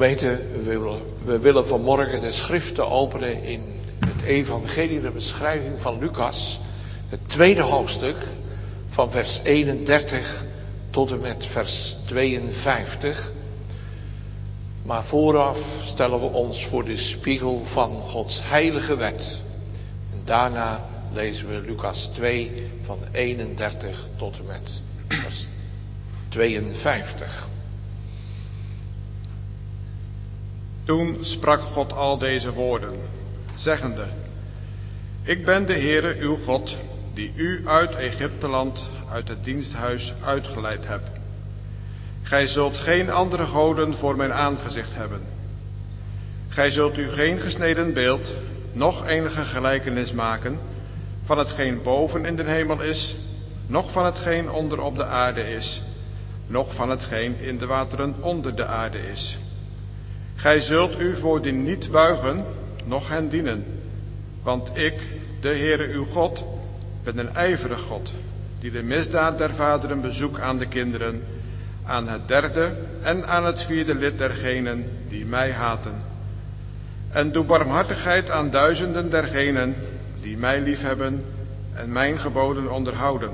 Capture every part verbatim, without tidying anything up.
Gemeente, we willen, we willen vanmorgen de schriften openen in het evangelie, de beschrijving van Lucas, het tweede hoofdstuk, van vers eenendertig tot en met vers tweeënvijftig. Maar vooraf stellen we ons voor de spiegel van Gods heilige wet. En daarna lezen we Lucas twee van eenendertig tot en met vers tweeënvijftig. Toen sprak God al deze woorden, zeggende: Ik ben de Heere uw God, die u uit Egypteland, uit het diensthuis uitgeleid heb. Gij zult geen andere goden voor mijn aangezicht hebben. Gij zult u geen gesneden beeld, noch enige gelijkenis maken, van hetgeen boven in de hemel is, noch van hetgeen onder op de aarde is, noch van hetgeen in de wateren onder de aarde is. Gij zult u voor die niet buigen, noch hen dienen. Want ik, de Heere uw God, ben een ijverig God, die de misdaad der vaderen bezoek aan de kinderen, aan het derde en aan het vierde lid dergenen die mij haten. En doe barmhartigheid aan duizenden dergenen die mij liefhebben en mijn geboden onderhouden.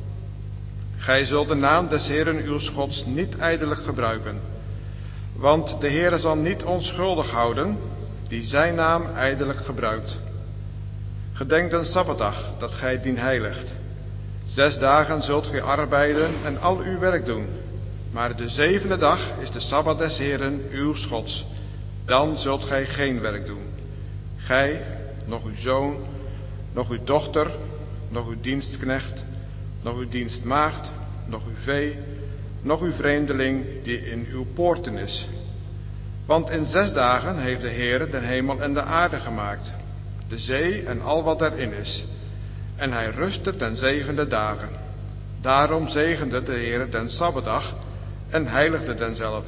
Gij zult de naam des Heeren uw Gods niet ijdelijk gebruiken, want de Heere zal niet onschuldig houden die zijn naam ijdelijk gebruikt. Gedenk den Sabbatdag, dat gij dien heiligt. Zes dagen zult gij arbeiden en al uw werk doen. Maar de zevende dag is de Sabbat des Heeren uw Gods. Dan zult gij geen werk doen. Gij, nog uw zoon, nog uw dochter, nog uw dienstknecht, nog uw dienstmaagd, nog uw vee, nog uw vreemdeling die in uw poorten is. Want in zes dagen heeft de Heere de hemel en de aarde gemaakt, de zee en al wat daarin is. En hij rustte ten zevende dagen. Daarom zegende de Heere den Sabbatdag en heiligde denzelve.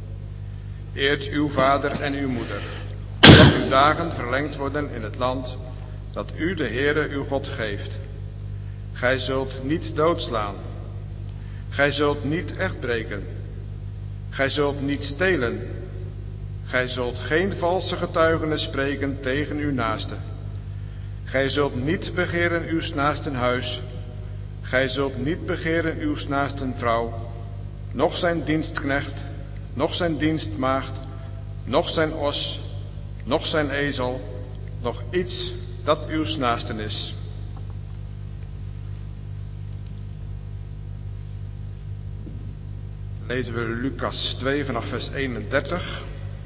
Eert uw vader en uw moeder, dat uw dagen verlengd worden in het land dat u de Heere uw God geeft. Gij zult niet doodslaan. Gij zult niet echtbreken. Gij zult niet stelen. Gij zult geen valse getuigenis spreken tegen uw naaste. Gij zult niet begeren uw naasten huis. Gij zult niet begeren uw naasten vrouw, noch zijn dienstknecht, noch zijn dienstmaagd, noch zijn os, noch zijn ezel, noch iets dat uw naasten is. Lezen we Lucas twee vanaf vers eenendertig.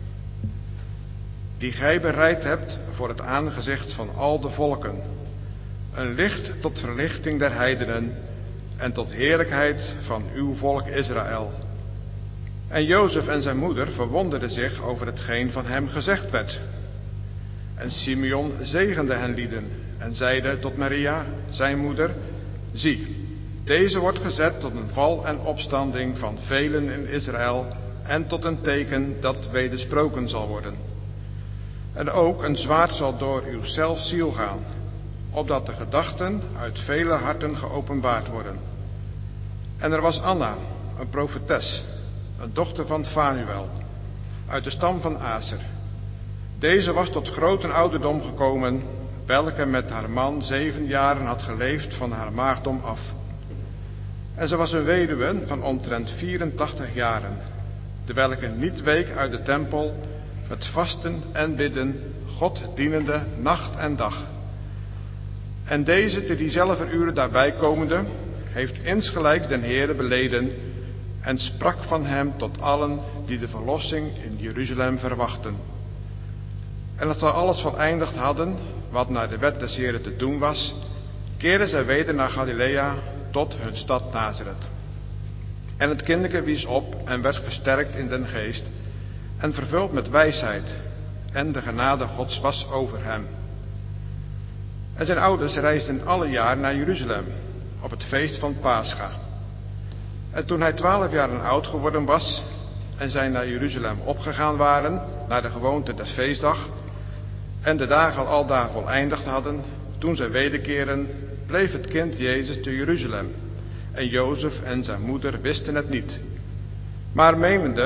Die gij bereid hebt voor het aangezicht van al de volken, een licht tot verlichting der heidenen en tot heerlijkheid van uw volk Israël. En Jozef en zijn moeder verwonderden zich over hetgeen van hem gezegd werd. En Simeon zegende hen lieden en zeide tot Maria, zijn moeder: Zie, deze wordt gezet tot een val en opstanding van velen in Israël en tot een teken dat wedersproken zal worden. En ook een zwaard zal door uw zelfs ziel gaan, opdat de gedachten uit vele harten geopenbaard worden. En er was Anna, een profetes, een dochter van Fanuel, uit de stam van Aser. Deze was tot grote ouderdom gekomen, welke met haar man zeven jaren had geleefd van haar maagdom af. En ze was een weduwe van omtrent vierentachtig jaren, de welke niet week uit de tempel, met vasten en bidden, God dienende nacht en dag. En deze te diezelfde uren daarbij komende, heeft insgelijks den Heere beleden en sprak van hem tot allen die de verlossing in Jeruzalem verwachten. En als zij alles voleindigd hadden, wat naar de wet des Heeren te doen was, keerden zij weder naar Galilea tot hun stad Nazareth. En het kindeke wies op en werd versterkt in den geest en vervuld met wijsheid, en de genade Gods was over hem. En zijn ouders reisden alle jaar naar Jeruzalem op het feest van Pascha. En toen hij twaalf jaren oud geworden was en zij naar Jeruzalem opgegaan waren, naar de gewoonte des feestdag, en de dagen al daar voleindigd hadden, toen zij wederkeren, bleef het kind Jezus te Jeruzalem. En Jozef en zijn moeder wisten het niet. Maar menende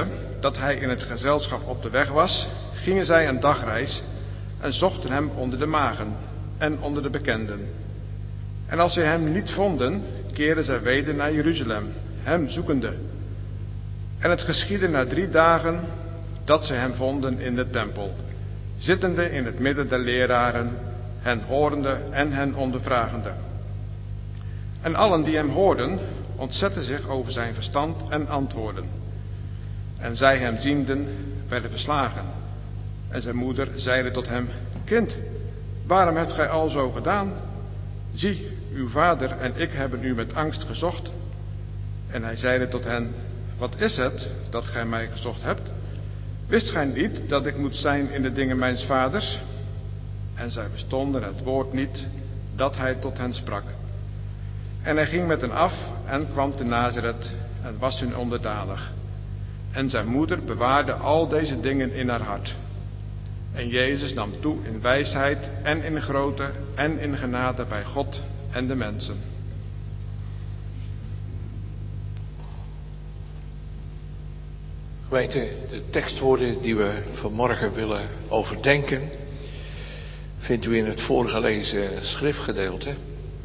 dat hij in het gezelschap op de weg was, gingen zij een dagreis en zochten hem onder de magen en onder de bekenden. En als zij hem niet vonden, keerden zij weder naar Jeruzalem, hem zoekende. En het geschiedde na drie dagen dat zij hem vonden in de tempel, zittende in het midden der leraren, hen horende en hen ondervragende. En allen die hem hoorden, ontzetten zich over zijn verstand en antwoorden. En zij hem zienden, werden verslagen. En zijn moeder zeide tot hem: Kind, waarom hebt gij al zo gedaan? Zie, uw vader en ik hebben u met angst gezocht. En hij zeide tot hen: Wat is het dat gij mij gezocht hebt? Wist gij niet dat ik moet zijn in de dingen mijns vaders? En zij verstonden het woord niet dat hij tot hen sprak. En hij ging met hen af en kwam te Nazareth en was hun onderdanig. En zijn moeder bewaarde al deze dingen in haar hart. En Jezus nam toe in wijsheid en in grootte en in genade bij God en de mensen. Gemeente, de tekstwoorden die we vanmorgen willen overdenken, vindt u in het voorgelezen schriftgedeelte.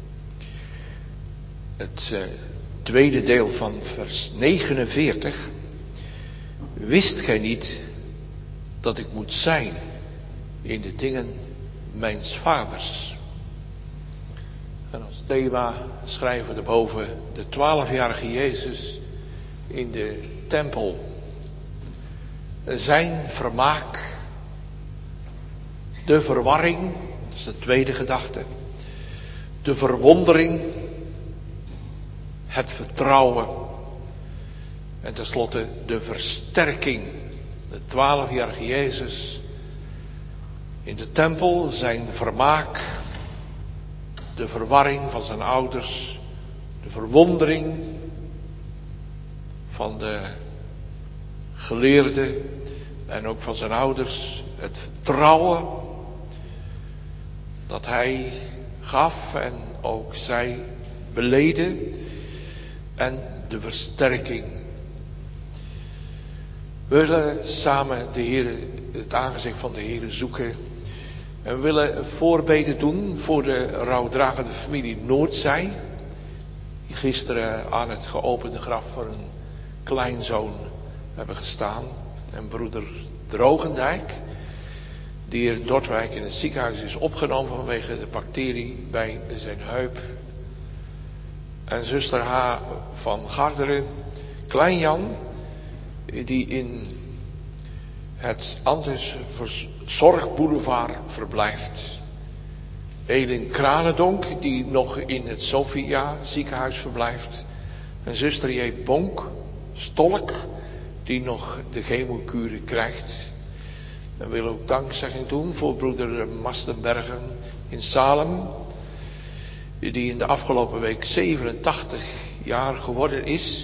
Het uh, tweede deel van vers negenenveertig. Wist gij niet dat ik moet zijn in de dingen mijns vaders? En als thema schrijven we erboven de twaalfjarige Jezus in de tempel. Zijn vermaak, de verwarring, dat is de tweede gedachte, de verwondering, het vertrouwen en tenslotte de versterking. De twaalfjarige Jezus in de tempel, zijn vermaak, de verwarring van zijn ouders, de verwondering van de geleerden en ook van zijn ouders, het vertrouwen dat hij gaf en ook zij beleden en de versterking. We willen samen de Heere, het aangezicht van de Heere zoeken en we willen voorbeden doen voor de rouwdragende familie Noordzij, die gisteren aan het geopende graf voor een kleinzoon hebben gestaan. En broeder Drogendijk, die in Dordwijk in het ziekenhuis is opgenomen vanwege de bacterie bij zijn heup. En zuster H. van Garderen, Klein-Jan, die in het Antis Zorgboulevard verblijft. Elin Kranendonk, die nog in het Sophia ziekenhuis verblijft. En zuster J. Bonk, Stolk, die nog de chemokuren krijgt. En we willen ook dankzegging doen voor broeder Mastenbergen in Salem, die in de afgelopen week zevenentachtig jaar geworden is.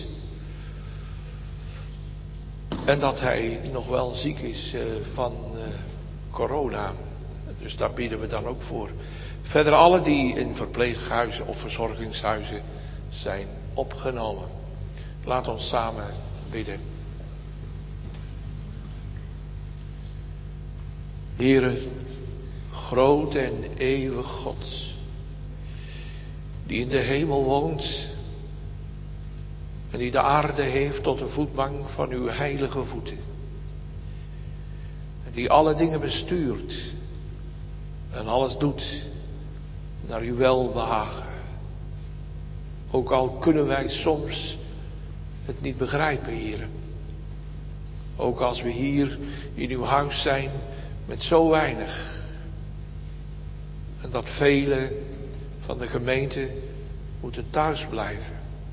En dat hij nog wel ziek is uh, van uh, corona. Dus daar bidden we dan ook voor. Verder alle die in verpleeghuizen of verzorgingshuizen zijn opgenomen. Laat ons samen bidden. Heere, groot en eeuwig God, die in de hemel woont en die de aarde heeft tot de voetbank van uw heilige voeten. En die alle dingen bestuurt en alles doet naar uw welbehagen. Ook al kunnen wij soms het niet begrijpen, Heere. Ook als we hier in uw huis zijn met zo weinig. En dat velen van de gemeente moeten thuis blijven.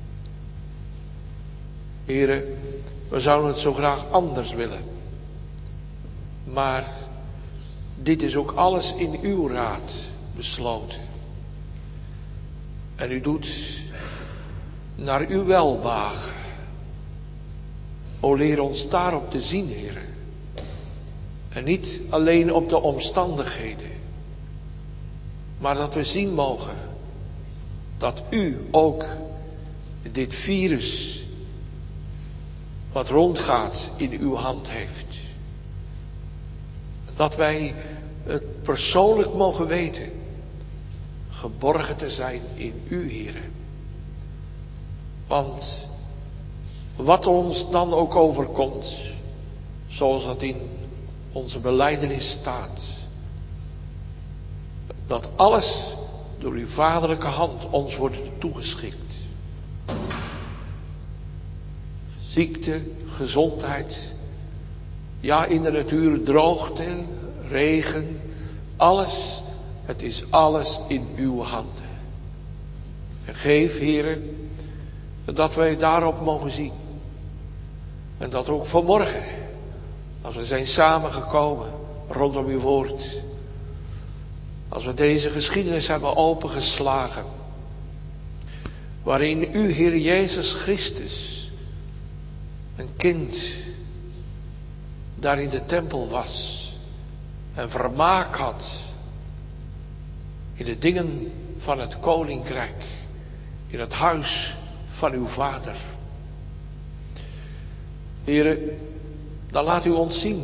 Heere, we zouden het zo graag anders willen. Maar dit is ook alles in uw raad besloten. En u doet naar uw welbehagen. O leer ons daarop te zien, Heere. En niet alleen op de omstandigheden. Maar dat we zien mogen dat u ook dit virus wat rondgaat in uw hand heeft. Dat wij het persoonlijk mogen weten, geborgen te zijn in u, Heere. Want wat ons dan ook overkomt, zoals dat in onze belijdenis staat, dat alles door uw vaderlijke hand ons wordt toegeschikt. Ziekte, gezondheid, ja in de natuur droogte, regen, alles, het is alles in uw handen. En geef, Heere, dat wij daarop mogen zien. En dat ook vanmorgen, als we zijn samengekomen rondom uw woord, als we deze geschiedenis hebben opengeslagen, waarin u, Heer Jezus Christus, een kind, daar in de tempel was en vermaak had in de dingen van het koninkrijk, in het huis van uw vader. Heere, dan laat u ons zien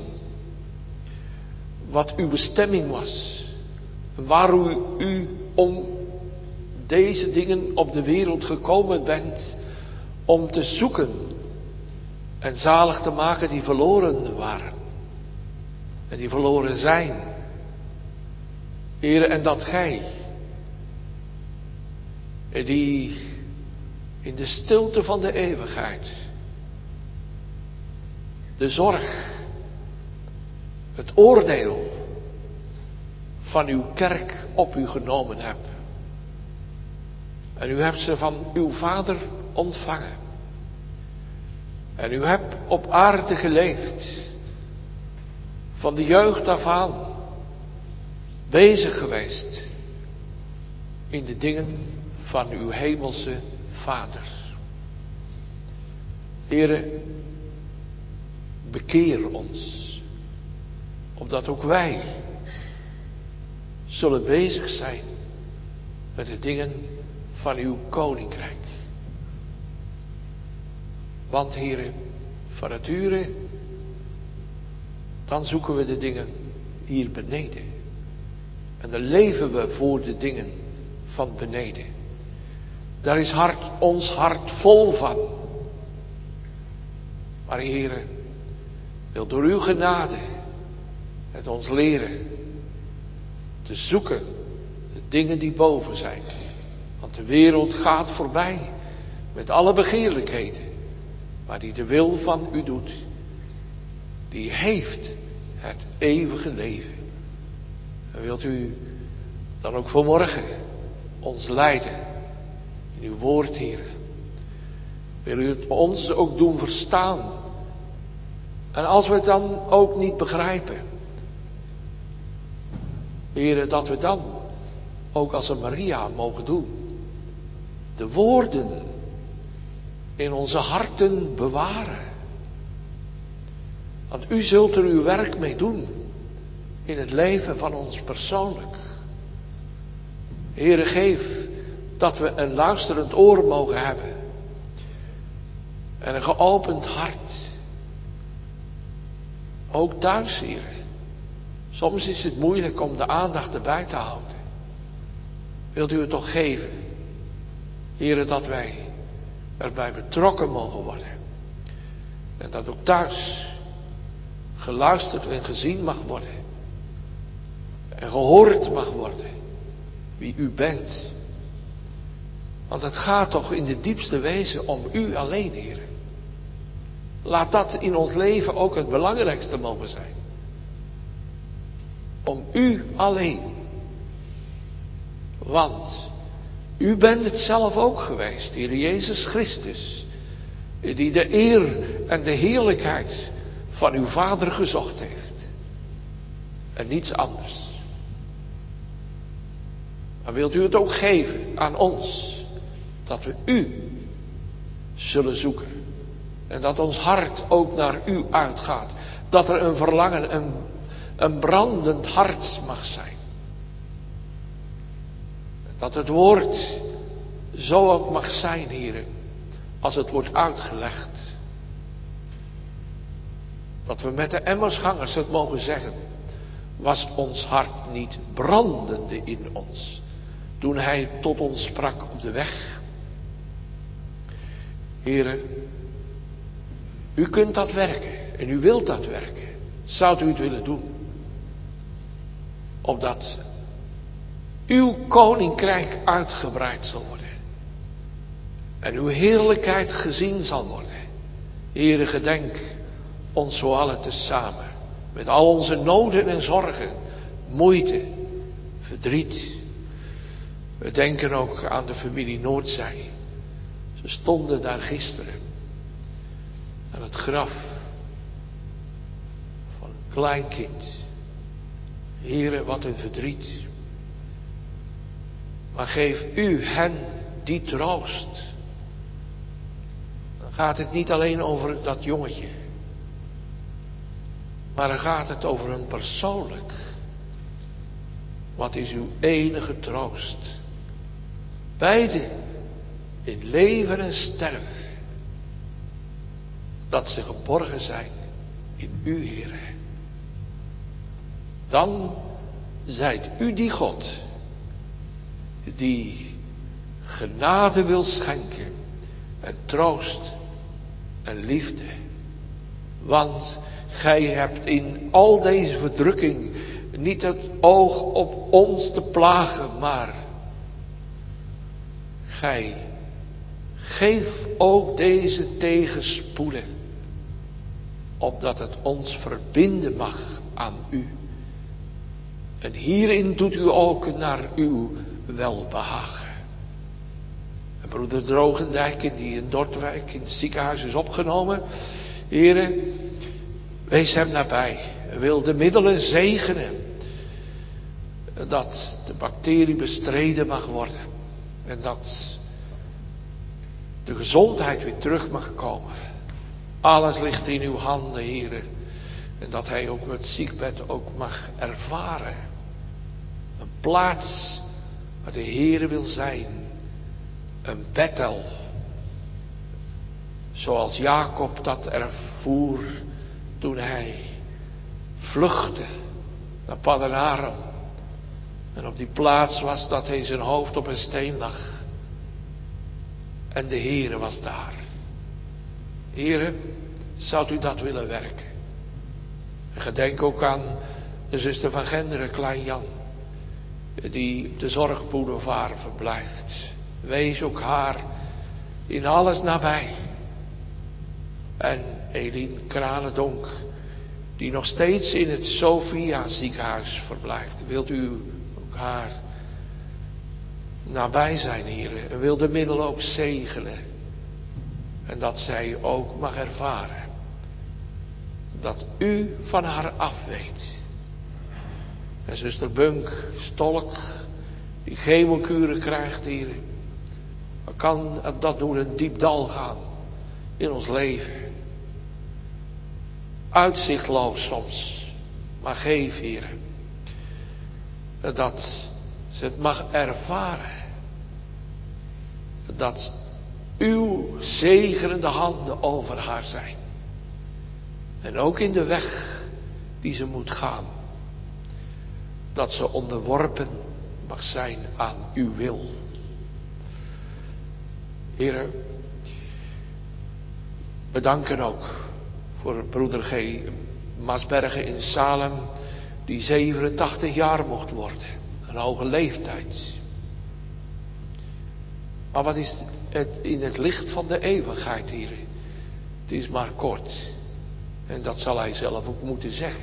wat uw bestemming was, waar u, u om deze dingen op de wereld gekomen bent, om te zoeken en zalig te maken die verloren waren. En die verloren zijn. Heere, en dat gij, die in de stilte van de eeuwigheid, de zorg, het oordeel van uw kerk op u genomen hebt. En u hebt ze van uw vader ontvangen. En u hebt op aarde geleefd, van de jeugd af aan, bezig geweest in de dingen van uw hemelse Vader. Heere, bekeer ons, opdat ook wij zullen bezig zijn met de dingen van uw koninkrijk. Want, Heere, van nature, dan zoeken we de dingen hier beneden. En dan leven we voor de dingen van beneden. Daar is hart, ons hart vol van. Maar, Heere, wil door uw genade het ons leren te zoeken de dingen die boven zijn. Want de wereld gaat voorbij met alle begeerlijkheden. Maar die de wil van u doet, die heeft het eeuwige leven. En wilt u dan ook vanmorgen ons leiden in uw woord, Heer. Wil u het ons ook doen verstaan. En als we het dan ook niet begrijpen, Heer, dat we dan ook als een Maria mogen doen. De woorden in onze harten bewaren. Want u zult er uw werk mee doen in het leven van ons persoonlijk. Heere, geef dat we een luisterend oor mogen hebben. En een geopend hart. Ook thuis, Heere. Soms is het moeilijk om de aandacht erbij te houden. Wilt u het toch geven, Heere, dat wij erbij betrokken mogen worden. En dat ook thuis geluisterd en gezien mag worden. En gehoord mag worden wie u bent. Want het gaat toch in de diepste wezen om u alleen, Heer. Laat dat in ons leven ook het belangrijkste mogen zijn. Om u alleen. Want u bent het zelf ook geweest, Heer Jezus Christus, die de eer en de heerlijkheid van uw Vader gezocht heeft. En niets anders. Maar wilt u het ook geven aan ons, dat we u zullen zoeken. En dat ons hart ook naar u uitgaat. Dat er een verlangen, een, een brandend hart mag zijn. Dat het woord zo ook mag zijn, heren, als het wordt uitgelegd. Dat we met de Emmausgangers het mogen zeggen. Was ons hart niet brandende in ons, toen hij tot ons sprak op de weg? Heren, u kunt dat werken en u wilt dat werken. Zou u het willen doen? Opdat uw koninkrijk uitgebreid zal worden. En uw heerlijkheid gezien zal worden. Heren, gedenk ons zo allen tezamen. Met al onze noden en zorgen, moeite, verdriet. We denken ook aan de familie Noordzij. Ze stonden daar gisteren. Aan het graf van een klein kind. Heren, wat een verdriet. Maar geef u hen die troost. Dan gaat het niet alleen over dat jongetje. Maar dan gaat het over hun persoonlijk. Wat is uw enige troost? Beide in leven en sterven. Dat ze geborgen zijn in u, Heere. Dan zijt u die God die genade wil schenken en troost en liefde. Want gij hebt in al deze verdrukking niet het oog op ons te plagen, maar gij geeft ook deze tegenspoeden, opdat het ons verbinden mag aan u. En hierin doet u ook naar uw welbehagen. En broeder Drogendijk, die in Dordrecht in het ziekenhuis is opgenomen. Heren, wees hem nabij. Wil de middelen zegenen. Dat de bacterie bestreden mag worden. En dat de gezondheid weer terug mag komen. Alles ligt in uw handen, Heren. En dat hij ook het ziekbed ook mag ervaren. Een plaats waar de Heere wil zijn. Een Bethel. Zoals Jacob dat ervoer toen hij vluchtte naar Paddan Aram. En op die plaats was dat hij zijn hoofd op een steen lag. En de Heere was daar. Heere, zou u dat willen werken? En gedenk ook aan de zuster van Genderen, Klein Jan. Die op de zorgboulevard verblijft. Wees ook haar in alles nabij. En Eline Kranendonk, die nog steeds in het Sophia ziekenhuis verblijft. Wilt u ook haar nabij zijn, Heer. En wil de middelen ook zegenen. En dat zij ook mag ervaren. Dat u van haar af weet. En zuster Bunk, Stolk, die chemokuren krijgt, Heer. Dan kan dat door een diep dal gaan in ons leven. Uitzichtloos soms. Maar geef, Heer. Dat ze het mag ervaren. Dat uw zegenende handen over haar zijn. En ook in de weg die ze moet gaan. Dat ze onderworpen mag zijn aan uw wil. Heren, we danken ook voor broeder G. Masbergen in Salem, die zevenentachtig jaar mocht worden. Een hoge leeftijd. Maar wat is het in het licht van de eeuwigheid, heren? Het is maar kort. En dat zal hij zelf ook moeten zeggen.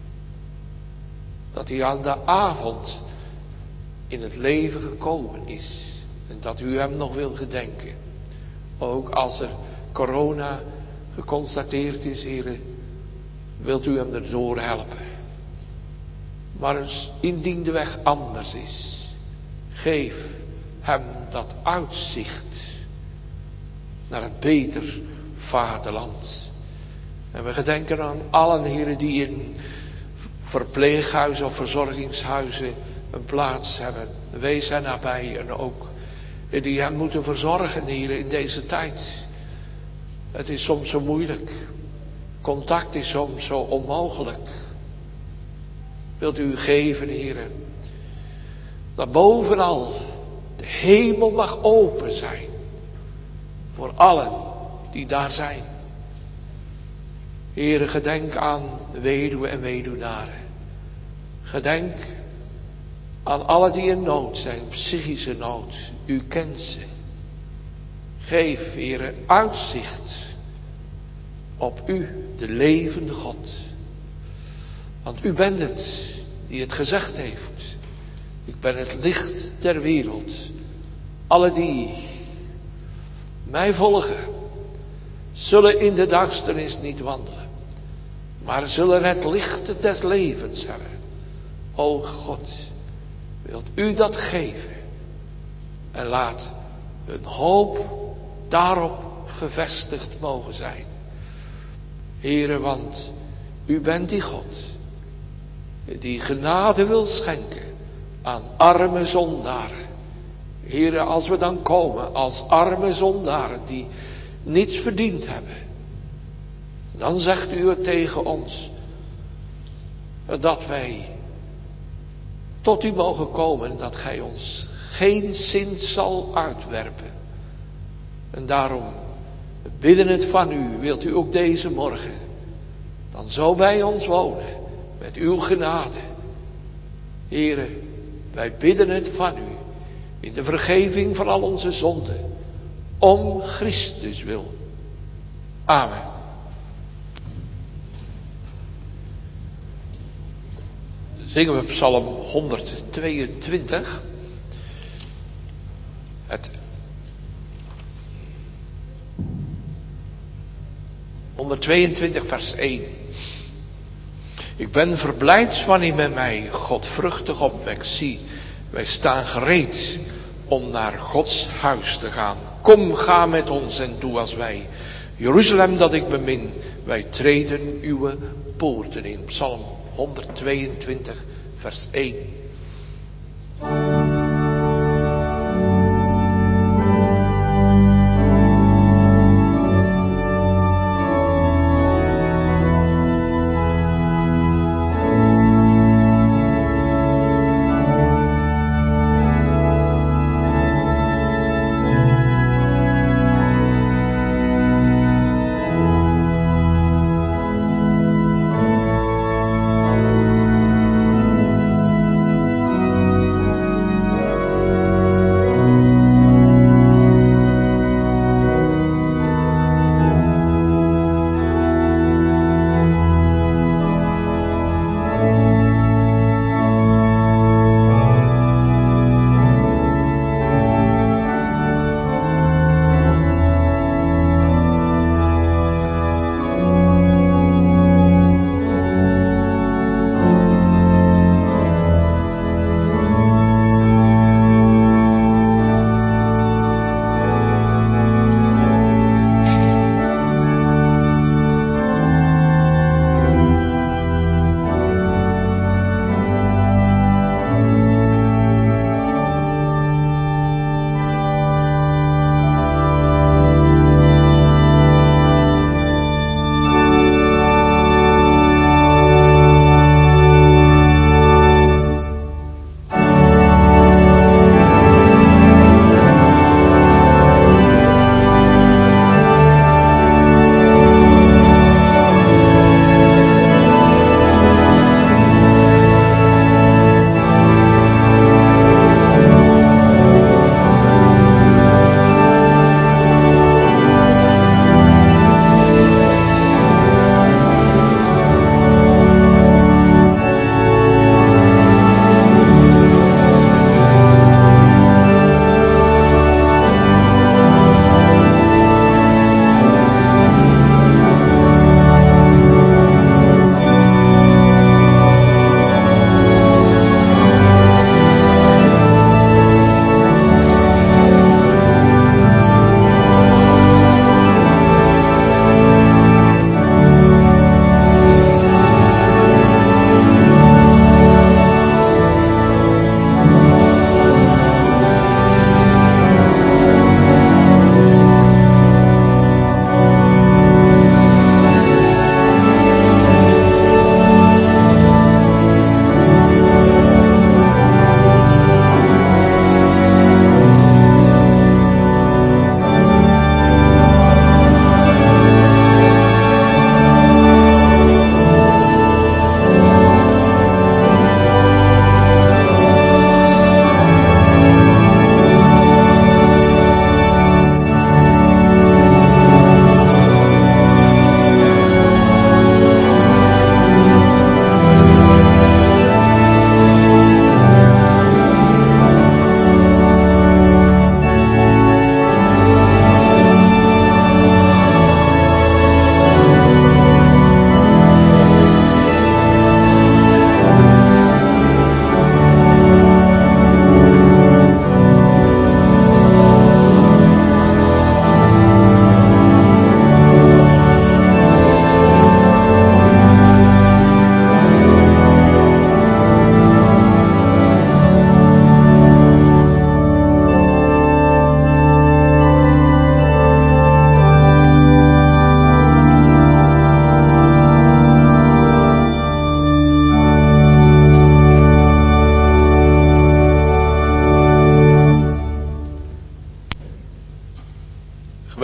Dat hij aan de avond in het leven gekomen is. En dat u hem nog wil gedenken. Ook als er corona geconstateerd is, heren, wilt u hem erdoor helpen. Maar indien de weg anders is, geef hem dat uitzicht naar het beter vaderland. En we gedenken aan allen, heren, die in verpleeghuizen of verzorgingshuizen een plaats hebben. Wees hen nabij en ook die hen moeten verzorgen, heren, in deze tijd. Het is soms zo moeilijk. Contact is soms zo onmogelijk. Wilt u geven, Heere, dat bovenal de hemel mag open zijn voor allen die daar zijn. Heere, gedenk aan weduwen en weduwnaren. Gedenk aan allen die in nood zijn, psychische nood. U kent ze. Geef, Heere, uitzicht op u, de levende God. Want u bent het die het gezegd heeft. Ik ben het licht der wereld. Alle die mij volgen, zullen in de duisternis niet wandelen, maar zullen het licht des levens hebben. O God, wilt u dat geven? En laat hun hoop daarop gevestigd mogen zijn. Heere, want u bent die God die genade wil schenken aan arme zondaren. Heere, als we dan komen als arme zondaren die niets verdiend hebben, dan zegt u het tegen ons dat wij tot u mogen komen en dat gij ons geen zin zal uitwerpen. En daarom bidden het van u, wilt u ook deze morgen dan zo bij ons wonen met uw genade. Heere, wij bidden het van u in de vergeving van al onze zonden, om Christus wil. Amen. Dan zingen we Psalm honderdtweeëntwintig. Het honderdtweeëntwintig vers één. Ik ben verblijd wanneer men mij godvruchtig opwekt. Zie, wij staan gereed om naar Gods huis te gaan. Kom, ga met ons en doe als wij. Jeruzalem dat ik bemin, wij treden uw poorten in. Psalm honderdtweeëntwintig vers één.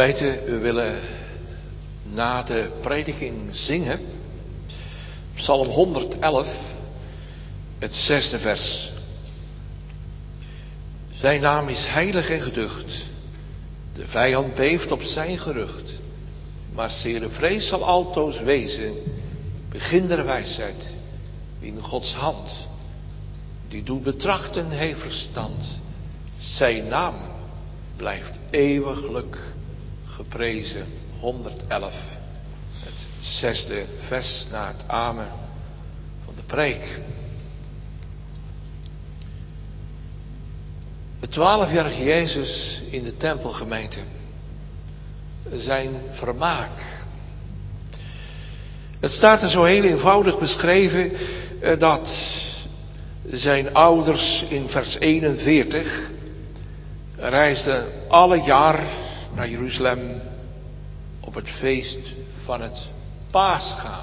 Gemeente, we willen na de prediking zingen Psalm honderdelf, het zesde vers. Zijn naam is heilig en geducht. De vijand beeft op zijn gerucht. Maar zere vrees zal altoos wezen. Begin der wijsheid in Gods hand. Die doet betrachten heeft verstand. Zijn naam blijft eeuwiglijk geprezen. honderdelf, het zesde vers na het amen van de preek. De twaalfjarige Jezus in de tempelgemeente. Zijn vermaak. Het staat er zo heel eenvoudig beschreven dat zijn ouders in vers eenenveertig reisden alle jaar naar Jeruzalem op het feest van het Pascha.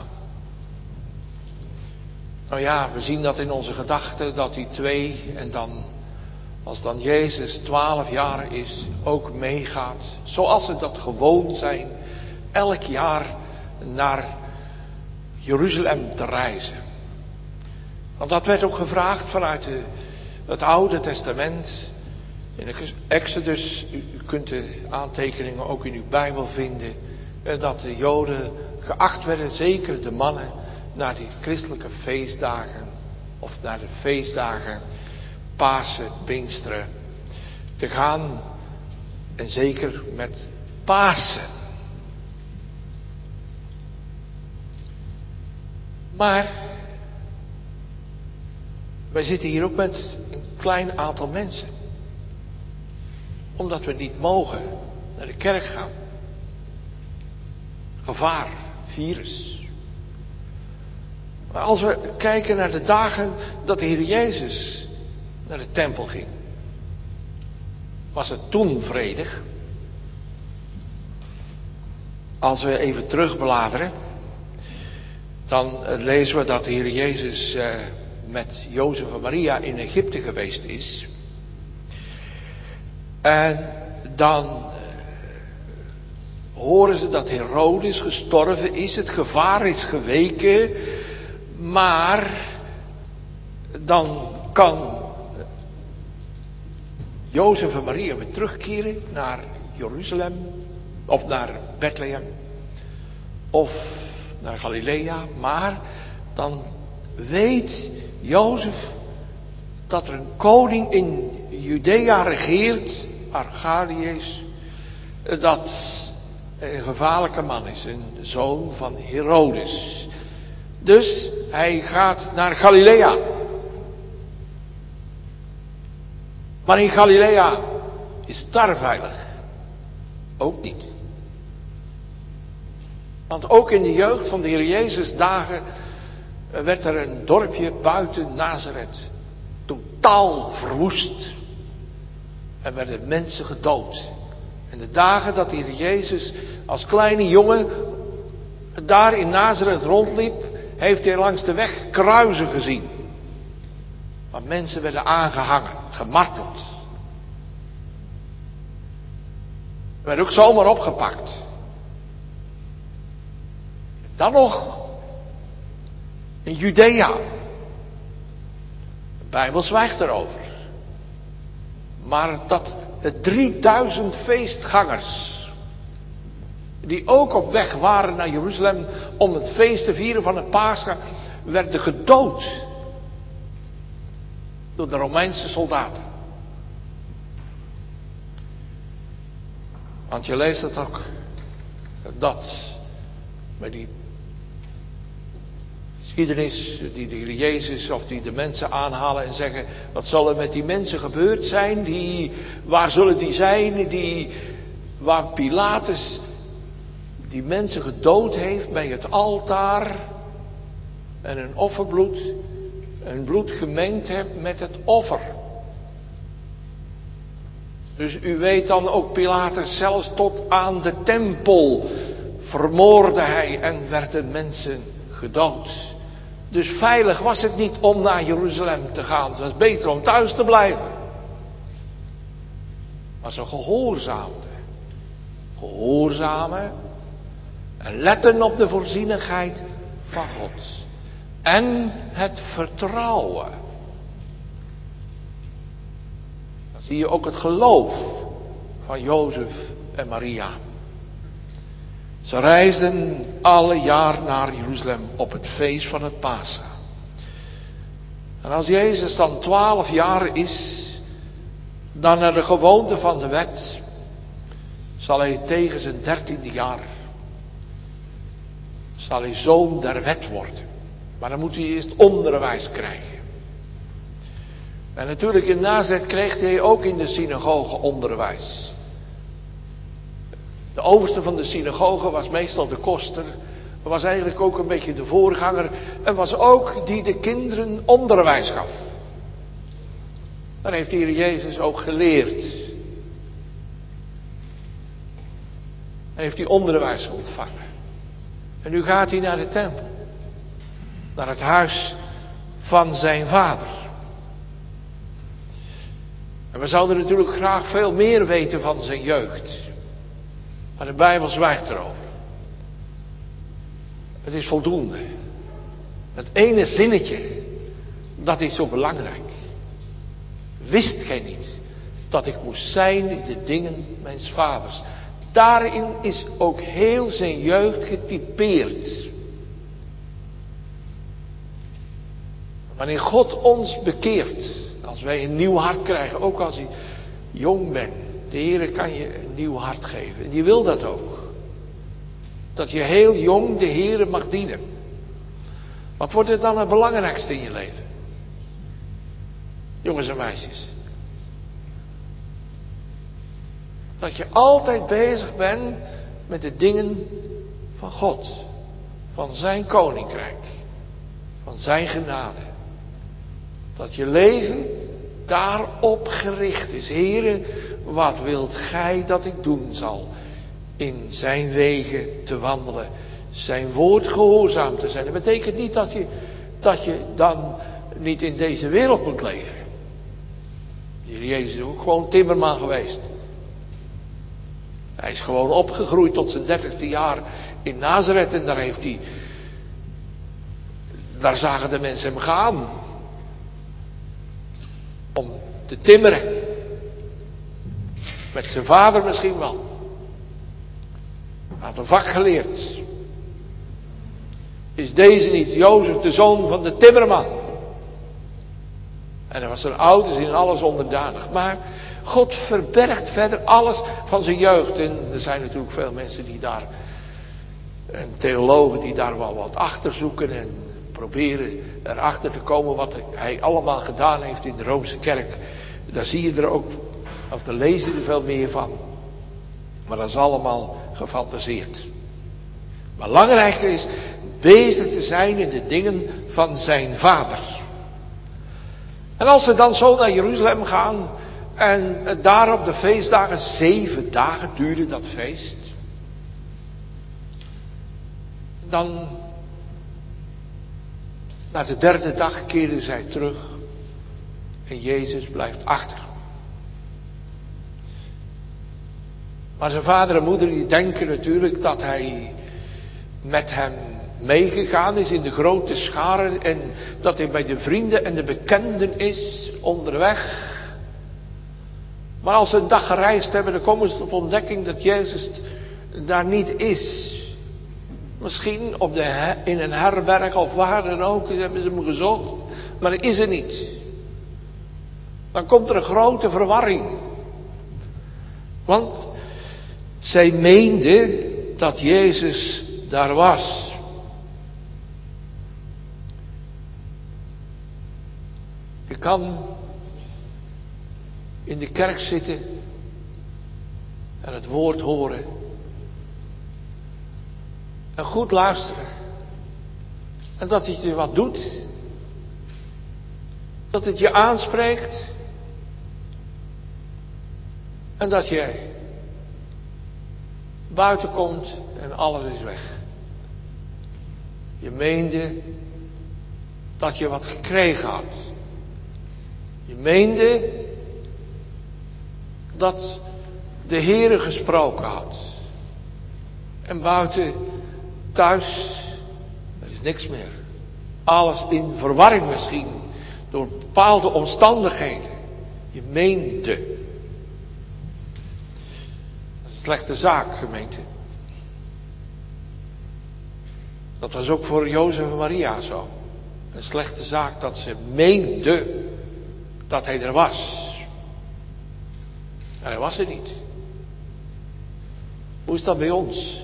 Nou ja, we zien dat in onze gedachten dat die twee en dan als dan Jezus twaalf jaar is ook meegaat, zoals ze dat gewoon zijn, elk jaar naar Jeruzalem te reizen. Want dat werd ook gevraagd vanuit de, het Oude Testament. In de Exodus, u, u kunt de aantekeningen ook in uw Bijbel vinden, dat de Joden geacht werden, zeker de mannen, naar die christelijke feestdagen of naar de feestdagen Pasen, Pinksteren te gaan, en zeker met Pasen. Maar wij zitten hier ook met een klein aantal mensen, omdat we niet mogen naar de kerk gaan. Gevaar, virus. Maar als we kijken naar de dagen dat de Heer Jezus naar de tempel ging, was het toen vredig? Als we even terugbladeren, dan lezen we dat de Heer Jezus eh, met Jozef en Maria in Egypte geweest is. En dan eh, horen ze dat Herodes gestorven is, het gevaar is geweken, maar dan kan Jozef en Maria weer terugkeren naar Jeruzalem, of naar Bethlehem, of naar Galilea, maar dan weet Jozef dat er een koning in Judea regeert, Archelaïs, dat een gevaarlijke man is, een zoon van Herodes. Dus hij gaat naar Galilea. Maar in Galilea is het daar veilig? Ook niet. Want ook in de jeugd van de Heer Jezus dagen werd er een dorpje buiten Nazareth totaal verwoest. En werden mensen gedood. En de dagen dat de Heer Jezus als kleine jongen daar in Nazareth rondliep, heeft hij langs de weg kruisen gezien. Waar mensen werden aangehangen, gemarteld. Werd ook zomaar opgepakt. Dan nog in Judea. De Bijbel zwijgt erover. Maar dat de drieduizend feestgangers, die ook op weg waren naar Jeruzalem om het feest te vieren van het Pascha, werden gedood door de Romeinse soldaten. Want je leest het ook, dat bij die geschiedenis die de Heer Jezus of die de mensen aanhalen en zeggen, wat zal er met die mensen gebeurd zijn, die, waar zullen die zijn, die, waar Pilatus die mensen gedood heeft bij het altaar en een offerbloed, een bloed gemengd hebt met het offer. Dus u weet dan ook, Pilatus zelfs tot aan de tempel vermoordde hij en werden mensen gedood. Dus veilig was het niet om naar Jeruzalem te gaan. Het was beter om thuis te blijven. Maar ze gehoorzaamden gehoorzamen en letten op de voorzienigheid van God. En het vertrouwen. Dan zie je ook het geloof van Jozef en Maria. Ze reisden alle jaar naar Jeruzalem op het feest van het Pasen. En als Jezus dan twaalf jaar is, dan naar de gewoonte van de wet, zal hij tegen zijn dertiende jaar, zal hij zoon der wet worden. Maar dan moet hij eerst onderwijs krijgen. En natuurlijk in Nazareth kreeg hij ook in de synagoge onderwijs. De overste van de synagoge was meestal de koster. Was eigenlijk ook een beetje de voorganger. En was ook die de kinderen onderwijs gaf. Dan heeft hier Jezus ook geleerd. En heeft hij onderwijs ontvangen. En nu gaat hij naar de tempel. Naar het huis van zijn vader. En we zouden natuurlijk graag veel meer weten van zijn jeugd. Maar de Bijbel zwijgt erover. Het is voldoende. Het ene zinnetje, dat is zo belangrijk. Wist gij niet dat ik moest zijn in de dingen mijns vaders? Daarin is ook heel zijn jeugd getypeerd. Wanneer God ons bekeert, als wij een nieuw hart krijgen, ook als je jong bent, de Heer kan je een nieuw hart geven. En die wil dat ook. Dat je heel jong de Heer mag dienen. Wat wordt er dan het belangrijkste in je leven? Jongens en meisjes. Dat je altijd bezig bent met de dingen van God. Van zijn koninkrijk. Van zijn genade. Dat je leven daarop gericht is. Heere, wat wilt gij dat ik doen zal? In zijn wegen te wandelen. Zijn woord gehoorzaam te zijn. Dat betekent niet dat je, dat je dan niet in deze wereld moet leven. Jezus is ook gewoon timmerman geweest. Hij is gewoon opgegroeid tot zijn dertigste jaar in Nazareth. En daar heeft hij... Daar zagen de mensen hem gaan. Om te timmeren. Met zijn vader misschien wel. Hij had een vak geleerd. Is deze niet Jozef, de zoon van de timmerman? En hij was zijn ouders in alles onderdanig. Maar God verbergt verder alles van zijn jeugd. En er zijn natuurlijk veel mensen die daar, en theologen die daar wel wat achter zoeken en proberen erachter te komen wat hij allemaal gedaan heeft in de Roomse kerk. Daar zie je er ook, of daar lezen er veel meer van. Maar dat is allemaal gefantaseerd. Maar belangrijker is bezig te zijn in de dingen van zijn vader. En als ze dan zo naar Jeruzalem gaan en daar op de feestdagen, zeven dagen duurde dat feest. Dan, na de derde dag keerden zij terug en Jezus blijft achter. Maar zijn vader en moeder die denken natuurlijk dat hij met hem meegegaan is in de grote scharen en dat hij bij de vrienden en de bekenden is onderweg. Maar als ze een dag gereisd hebben, dan komen ze tot ontdekking dat Jezus daar niet is. Misschien op de, in een herberg of waar dan ook, hebben ze hem gezocht, maar hij is er niet. Dan komt er een grote verwarring. Want zij meenden dat Jezus daar was. Je kan in de kerk zitten en het woord horen en goed luisteren. En dat het je wat doet. Dat het je aanspreekt. En dat je buiten komt en alles is weg. Je meende dat je wat gekregen had. Je meende dat de Heere gesproken had. En buiten, thuis, er is niks meer. Alles in verwarring misschien, door bepaalde omstandigheden. Je meende. Dat is een slechte zaak, gemeente. Dat was ook voor Jozef en Maria zo. Een slechte zaak dat ze meende dat hij er was. En hij was er niet. Hoe is dat bij ons?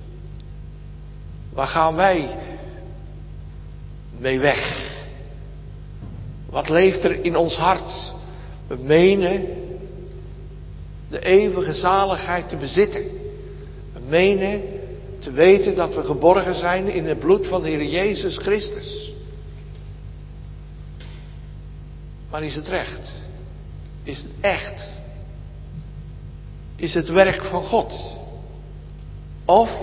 Waar gaan wij mee weg? Wat leeft er in ons hart? We menen de eeuwige zaligheid te bezitten. We menen te weten dat we geborgen zijn in het bloed van de Heer Jezus Christus. Maar is het recht? Is het echt? Is het werk van God? Of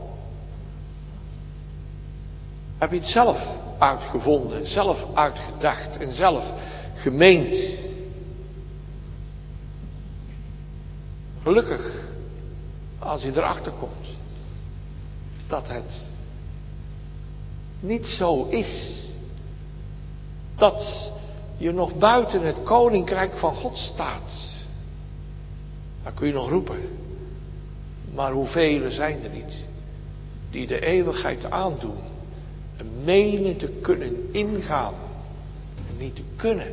heb je het zelf uitgevonden, zelf uitgedacht en zelf gemeend? Gelukkig als je erachter komt dat het niet zo is. Dat je nog buiten het koninkrijk van God staat. Dan kun je nog roepen. Maar hoeveel zijn er niet die de eeuwigheid aandoen en menen te kunnen ingaan en niet te kunnen.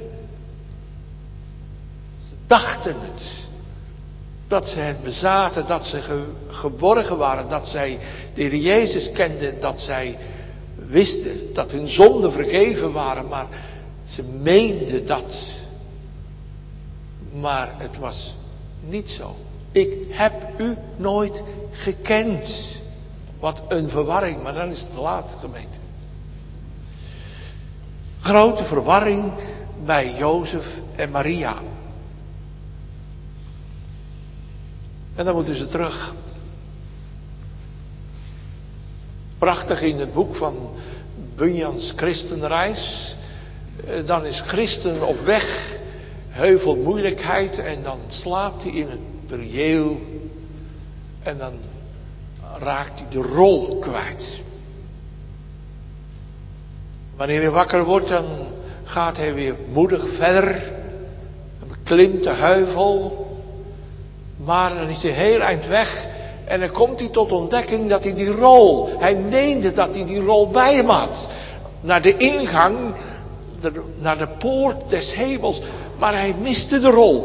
Ze dachten het. Dat ze het bezaten, dat ze ge, geborgen waren, dat zij de Heer Jezus kenden, dat zij wisten dat hun zonden vergeven waren, maar ze meenden dat. Maar het was niet zo. Ik heb u nooit gekend. Wat een verwarring, maar dan is het te laat, gemeente. Grote verwarring bij Jozef en Maria. En dan moeten ze terug. Prachtig in het boek van Bunyan's Christenreis. Dan is Christen op weg. Heel veel moeilijkheid. En dan slaapt hij in het prieel. En dan raakt hij de rol kwijt. Wanneer hij wakker wordt, dan gaat hij weer moedig verder. En beklimt de heuvel. Maar dan is hij heel eind weg. En dan komt hij tot ontdekking dat hij die rol, hij meende dat hij die rol bij hem had. Naar de ingang, de, naar de poort des hemels. Maar hij miste de rol.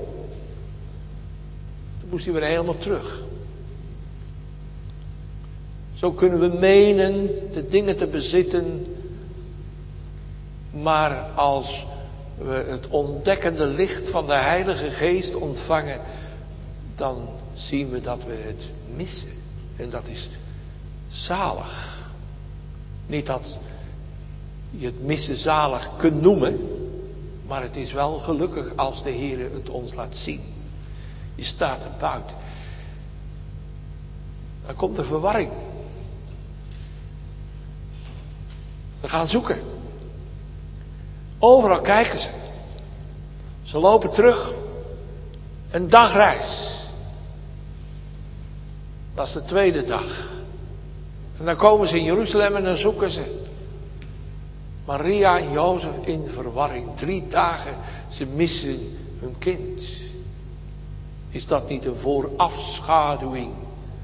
Toen moest hij weer helemaal terug. Zo kunnen we menen de dingen te bezitten. Maar als we het ontdekkende licht van de Heilige Geest ontvangen, dan zien we dat we het missen. En dat is zalig. Niet dat je het missen zalig kunt noemen, maar het is wel gelukkig als de Heer het ons laat zien. Je staat er buiten. Dan komt de verwarring. Ze gaan zoeken. Overal kijken ze. Ze lopen terug. Een dagreis. Dat is de tweede dag. En dan komen ze in Jeruzalem en dan zoeken ze. Maria en Jozef in verwarring. Drie dagen, ze missen hun kind. Is dat niet een voorafschaduwing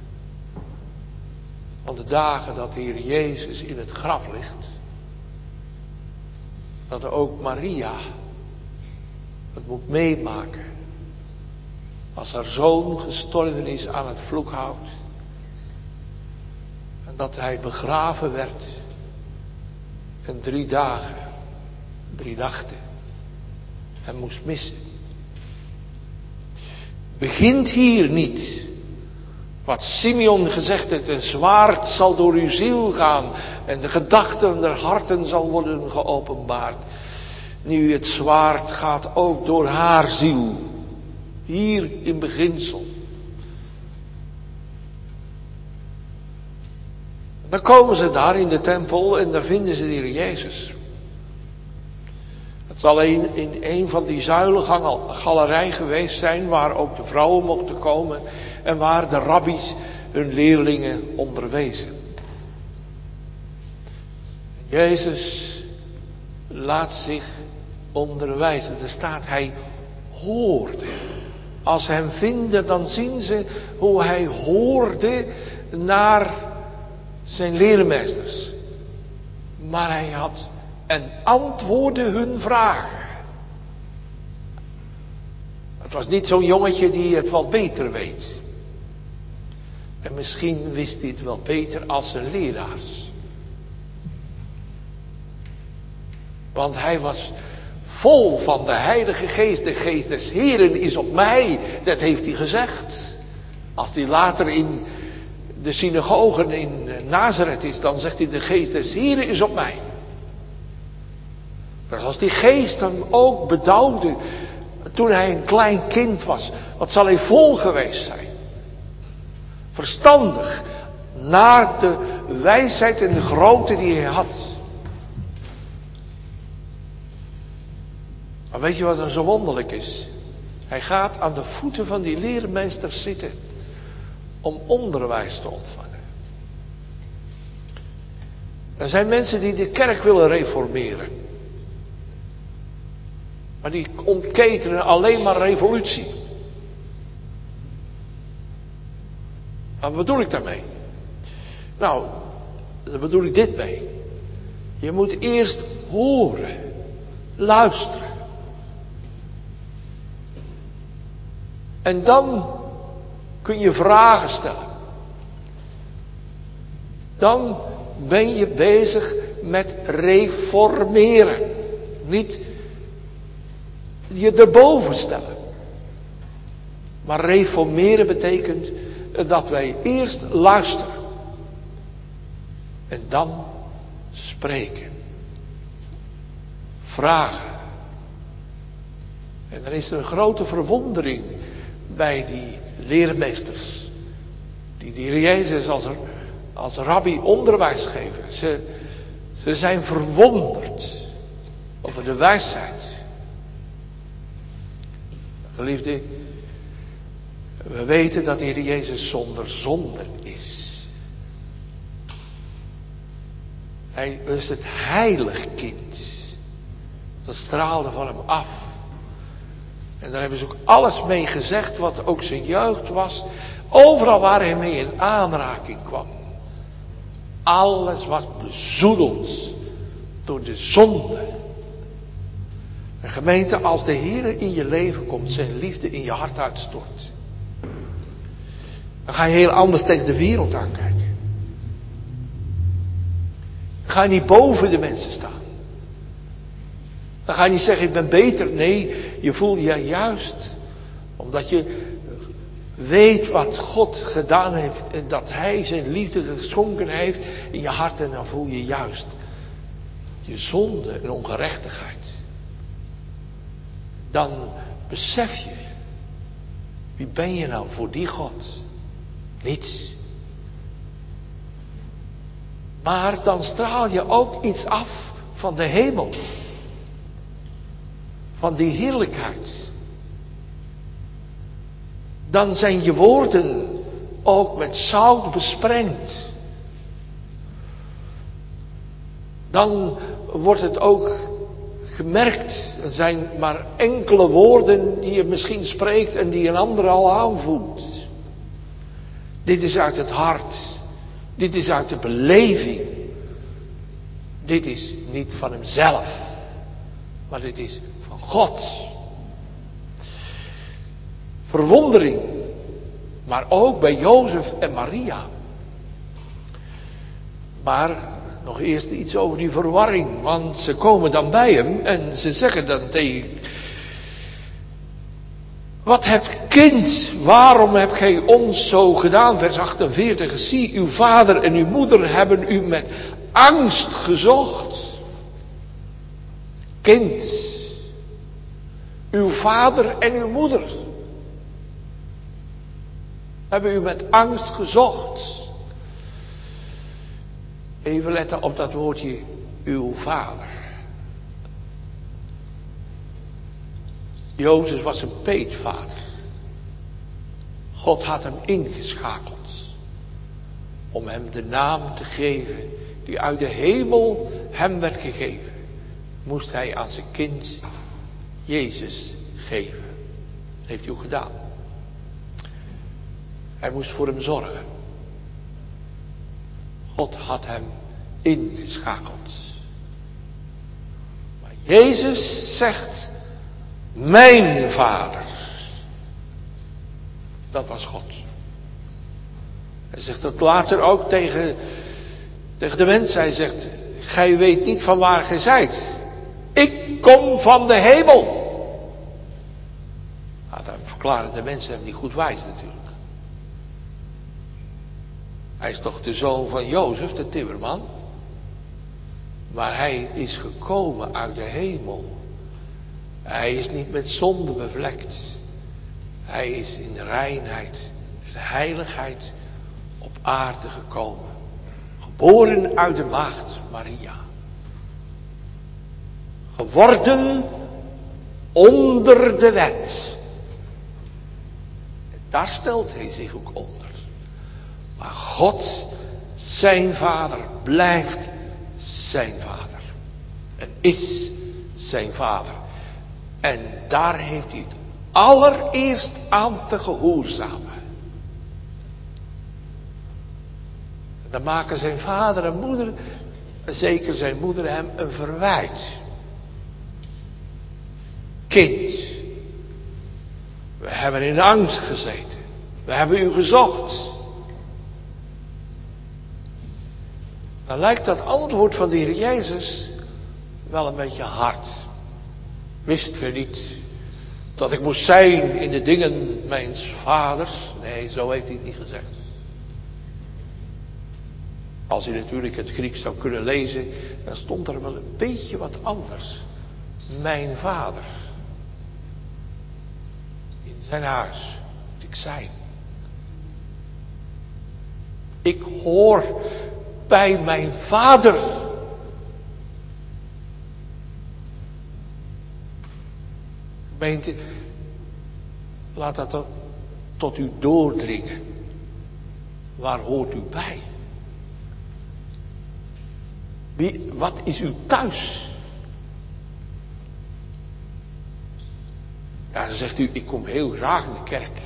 van de dagen dat de Heer Jezus in het graf ligt? Dat ook Maria het moet meemaken. Als haar zoon gestorven is aan het vloekhout. En dat hij begraven werd. En drie dagen, drie nachten. En moest missen. Begint hier niet. Wat Simeon gezegd heeft, een zwaard zal door uw ziel gaan. En de gedachten der harten zal worden geopenbaard. Nu het zwaard gaat ook door haar ziel. Hier in beginsel. Dan komen ze daar in de tempel en daar vinden ze de Heer Jezus. Het zal een, in een van die zuilengalerij geweest zijn waar ook de vrouwen mochten komen. En waar de rabbies hun leerlingen onderwezen. Jezus laat zich onderwijzen. Er staat, hij hoorde. Als ze hem vinden, dan zien ze hoe hij hoorde naar zijn leermeesters. Maar hij had en antwoordde hun vragen. Het was niet zo'n jongetje die het wel beter weet. En misschien wist hij het wel beter als zijn leraars. Want hij was vol van de Heilige Geest. De Geest des Heren is op mij. Dat heeft hij gezegd. Als hij later in de synagogen in Nazareth is, dan zegt hij, de Geest des Heren is op mij. Maar als die Geest hem ook bedauwde toen hij een klein kind was, wat zal hij vol geweest zijn? Verstandig, naar de wijsheid en de grootte die hij had. Maar weet je wat er zo wonderlijk is? Hij gaat aan de voeten van die leermeesters zitten om onderwijs te ontvangen. Er zijn mensen die de kerk willen reformeren. Maar die ontketenen alleen maar revolutie. Wat bedoel ik daarmee? Nou, daar bedoel ik dit mee. Je moet eerst horen, luisteren. En dan kun je vragen stellen. Dan ben je bezig met reformeren. Niet je erboven stellen. Maar reformeren betekent dat wij eerst luisteren. En dan spreken. Vragen. En dan is er een grote verwondering bij die leermeesters. Die de Heer Jezus als, als rabbi onderwijs geven. Ze, ze zijn verwonderd over de wijsheid. Geliefde, we weten dat de Heer Jezus zonder zonde is. Hij is het heilig kind. Dat straalde van hem af. En daar hebben ze ook alles mee gezegd wat ook zijn jeugd was. Overal waar hij mee in aanraking kwam. Alles was bezoedeld door de zonde. En gemeente, als de Heer in je leven komt, zijn liefde in je hart uitstort, dan ga je heel anders tegen de wereld aankijken. Dan ga je niet boven de mensen staan. Dan ga je niet zeggen, ik ben beter. Nee, je voelt je juist. Omdat je weet wat God gedaan heeft. En dat Hij zijn liefde geschonken heeft in je hart. En dan voel je juist je zonde en ongerechtigheid. Dan besef je, wie ben je nou voor die God? Niets. Maar dan straal je ook iets af van de hemel. Van die heerlijkheid. Dan zijn je woorden ook met zout besprengd. Dan wordt het ook gemerkt. Er zijn maar enkele woorden die je misschien spreekt en die een ander al aanvoelt. Dit is uit het hart. Dit is uit de beleving. Dit is niet van hemzelf. Maar dit is van God. Verwondering. Maar ook bij Jozef en Maria. Maar nog eerst iets over die verwarring. Want ze komen dan bij hem en ze zeggen dan tegen: wat hebt kind, waarom hebt gij ons zo gedaan? Vers achtenveertig. Zie, uw vader en uw moeder hebben u met angst gezocht. Kind, uw vader en uw moeder hebben u met angst gezocht. Even letten op dat woordje, uw vader. Jozef was een peetvader. God had hem ingeschakeld. om hem de naam te geven die uit de hemel hem werd gegeven, moest hij aan zijn kind Jezus geven. Dat heeft hij ook gedaan. Hij moest voor hem zorgen. God had hem ingeschakeld. Maar Jezus zegt, mijn Vader. Dat was God. Hij zegt dat later ook tegen, tegen de mens. Hij zegt, gij weet niet van waar gij zijt. Ik kom van de hemel. Nou, dan verklaren de mensen hem niet goed wijs natuurlijk. Hij is toch de zoon van Jozef, de timmerman. Maar hij is gekomen uit de hemel. Hij is niet met zonde bevlekt. Hij is in reinheid en heiligheid op aarde gekomen. Geboren uit de maagd Maria. Geworden onder de wet. En daar stelt hij zich ook onder. Maar God, zijn Vader, blijft zijn Vader. En is zijn Vader. En daar heeft hij het allereerst aan te gehoorzamen. En dan maken zijn vader en moeder, en zeker zijn moeder, hem een verwijt. Kind, we hebben in angst gezeten. We hebben u gezocht. Dan lijkt dat antwoord van de Heer Jezus wel een beetje hard. Wist ge niet dat ik moest zijn in de dingen mijns vaders? Nee, zo heeft hij het niet gezegd. Als u natuurlijk het Grieks zou kunnen lezen, dan stond er wel een beetje wat anders. Mijn vader. In zijn huis moet ik zijn. Ik hoor bij mijn vader. Gemeente, laat dat tot, tot u doordringen. Waar hoort u bij? Wie, wat is uw thuis? Ja, dan zegt u, ik kom heel graag in de kerk.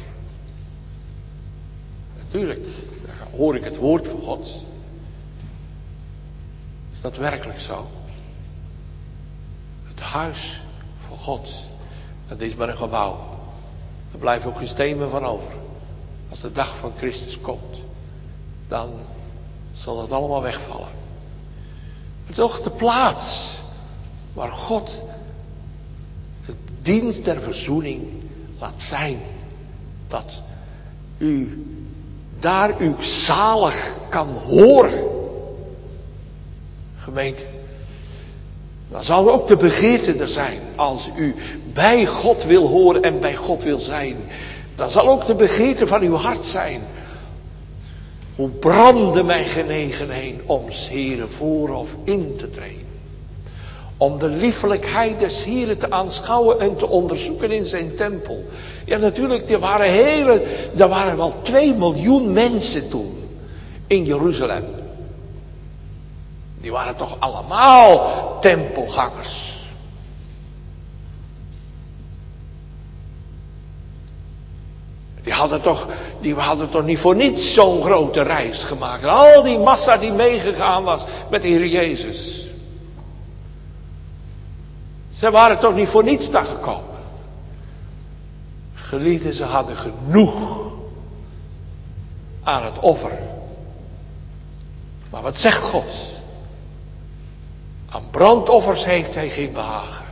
Natuurlijk, dan hoor ik het woord van God. Is dat werkelijk zo? Het huis van God, dat is maar een gebouw. Er blijft ook geen steen meer van over. Als de dag van Christus komt, dan zal het allemaal wegvallen. Maar toch de plaats waar God de dienst der verzoening laat zijn. Dat u daar uw zalig kan horen. Gemeente, dan zal ook de begeerte er zijn. Als u bij God wil horen en bij God wil zijn, dan zal ook de begeerte van uw hart zijn. Hoe brandde mijn genegenheid om 's Heren voorhof in te treden. Om de liefelijkheid des Heren te aanschouwen en te onderzoeken in zijn tempel. Ja, natuurlijk, er waren hele, er waren wel twee miljoen mensen toen in Jeruzalem. Die waren toch allemaal tempelgangers. Die hadden toch, die hadden toch niet voor niets zo'n grote reis gemaakt. Al die massa die meegegaan was met de Heer Jezus. Ze waren toch niet voor niets daar gekomen. Geliefden, ze hadden genoeg aan het offer. Maar wat zegt God? Aan brandoffers heeft hij geen behagen.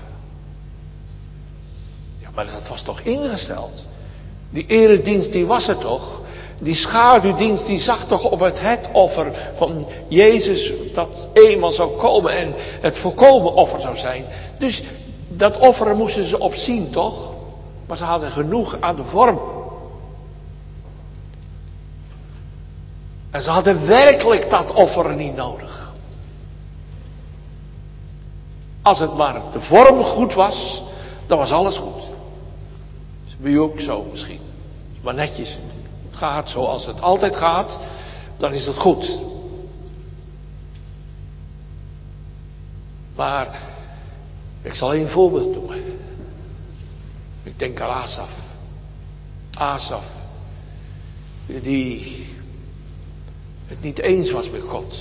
Ja, maar dat was toch ingesteld? Die eredienst, die was er toch? Die schaduwdienst, die zag toch op het het offer van Jezus dat eenmaal zou komen en het volkomen offer zou zijn. Dus dat offer moesten ze op zien, toch? Maar ze hadden genoeg aan de vorm. En ze hadden werkelijk dat offer niet nodig. Als het maar de vorm goed was, dan was alles goed. Dat is bij u ook zo misschien. Maar netjes gaat zoals het altijd gaat. dan is het goed. Maar ik zal één voorbeeld noemen. Ik denk aan Asaf. Asaf, die het niet eens was met God.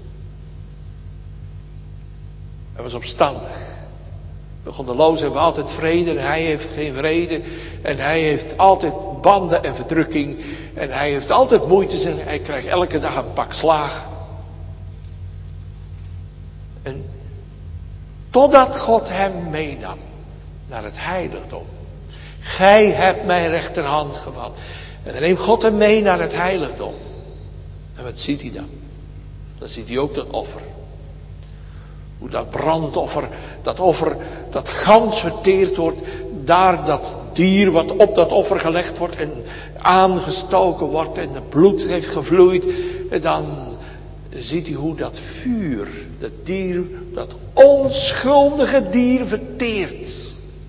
Hij was opstandig. De goddelozen hebben altijd vrede en hij heeft geen vrede. En hij heeft altijd banden en verdrukking. En hij heeft altijd moeite en hij krijgt elke dag een pak slaag. En totdat God hem meenam naar het heiligdom. Gij hebt mijn rechterhand gevat. En dan neemt God hem mee naar het heiligdom. En wat ziet hij dan? Dan ziet hij ook dat offer. Hoe dat brandoffer, dat offer, dat gans verteerd wordt. Daar dat dier wat op dat offer gelegd wordt en aangestoken wordt en het bloed heeft gevloeid. En dan ziet hij hoe dat vuur, dat dier, dat onschuldige dier verteert.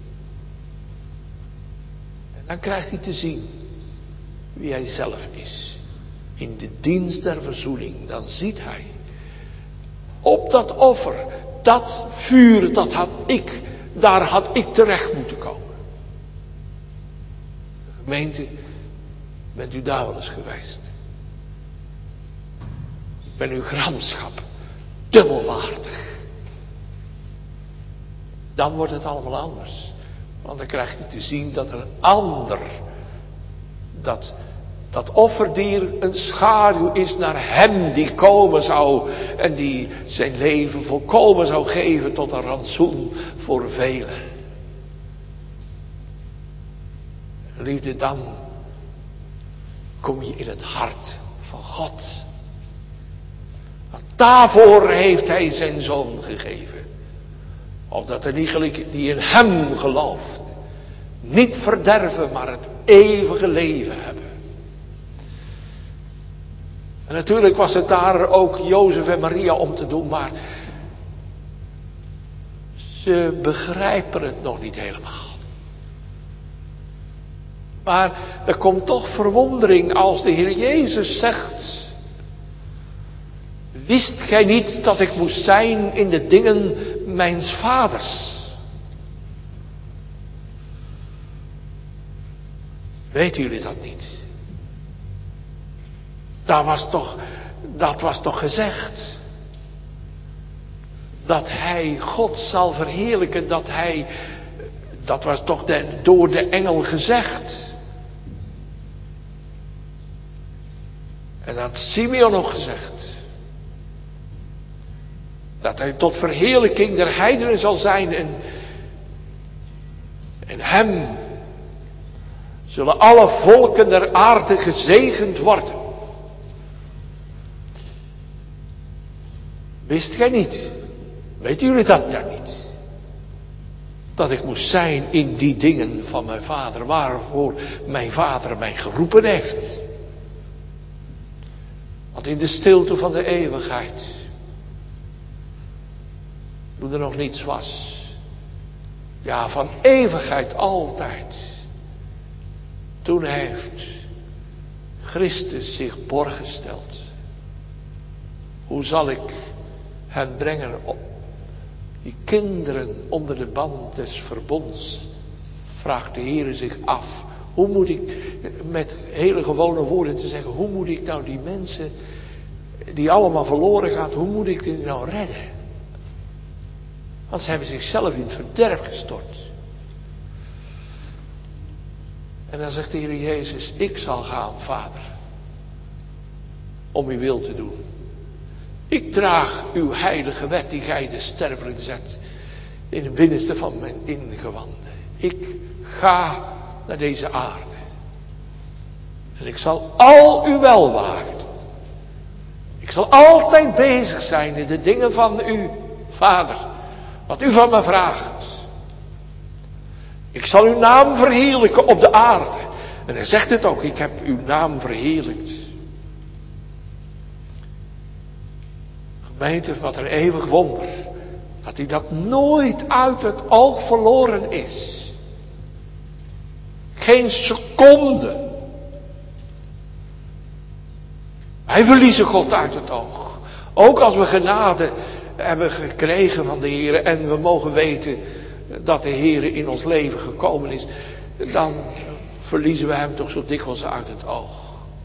En dan krijgt hij te zien wie hij zelf is. In de dienst der verzoening, dan ziet hij. Op dat offer, dat vuur, dat had ik, daar had ik terecht moeten komen. Gemeente, bent u daar wel eens geweest? Ik ben uw gramschap dubbelwaardig. Dan wordt het allemaal anders. Want dan krijg je te zien dat er een ander, dat, dat offerdier een schaduw is naar hem die komen zou en die zijn leven volkomen zou geven tot een rantsoen voor velen. Liefde, dan kom je in het hart van God. Want daarvoor heeft hij zijn zoon gegeven. Opdat er iegelijk die in hem gelooft niet verderven, maar het eeuwige leven hebben. En natuurlijk was het daar ook Jozef en Maria om te doen, maar ze begrijpen het nog niet helemaal. Maar er komt toch verwondering als de Heer Jezus zegt: wist gij niet dat ik moest zijn in de dingen mijns vaders? Weten jullie dat niet? Dat was toch, dat was toch gezegd. Dat hij God zal verheerlijken, dat hij, dat was toch de, door de engel gezegd. En dat had Simeon ook gezegd. Dat hij tot verheerlijking der heidenen zal zijn en, en hem zullen alle volken der aarde gezegend worden. Wist gij niet? Weten jullie dat dan niet? Dat ik moest zijn in die dingen van mijn vader, waarvoor mijn vader mij geroepen heeft. Want in de stilte van de eeuwigheid, toen er nog niets was, ja, van eeuwigheid altijd, toen heeft Christus zich borg gesteld. Hoe zal ik hen brengen op die kinderen onder de band des verbonds? Vraagt de Heer zich af. Hoe moet ik, met hele gewone woorden te zeggen, hoe moet ik nou die mensen die allemaal verloren gaan, hoe moet ik die nou redden? Want ze hebben zichzelf in het verderf gestort. En dan zegt de Heer Jezus: ik zal gaan, Vader, om uw wil te doen. Ik draag uw heilige wet die gij de sterveling zet in het binnenste van mijn ingewanden. Ik ga naar deze aarde. En ik zal al uw welwagen doen. Ik zal altijd bezig zijn in de dingen van u, Vader, wat u van me vraagt. Ik zal uw naam verheerlijken op de aarde. En hij zegt het ook: ik heb uw naam verheerlijkt. Gemeente, wat een eeuwig wonder. Dat hij dat nooit uit het oog verloren is. Geen seconde. Wij verliezen God uit het oog. Ook als we genade hebben gekregen van de Heer en we mogen weten dat de Heer in ons leven gekomen is, dan verliezen we hem toch zo dikwijls uit het oog.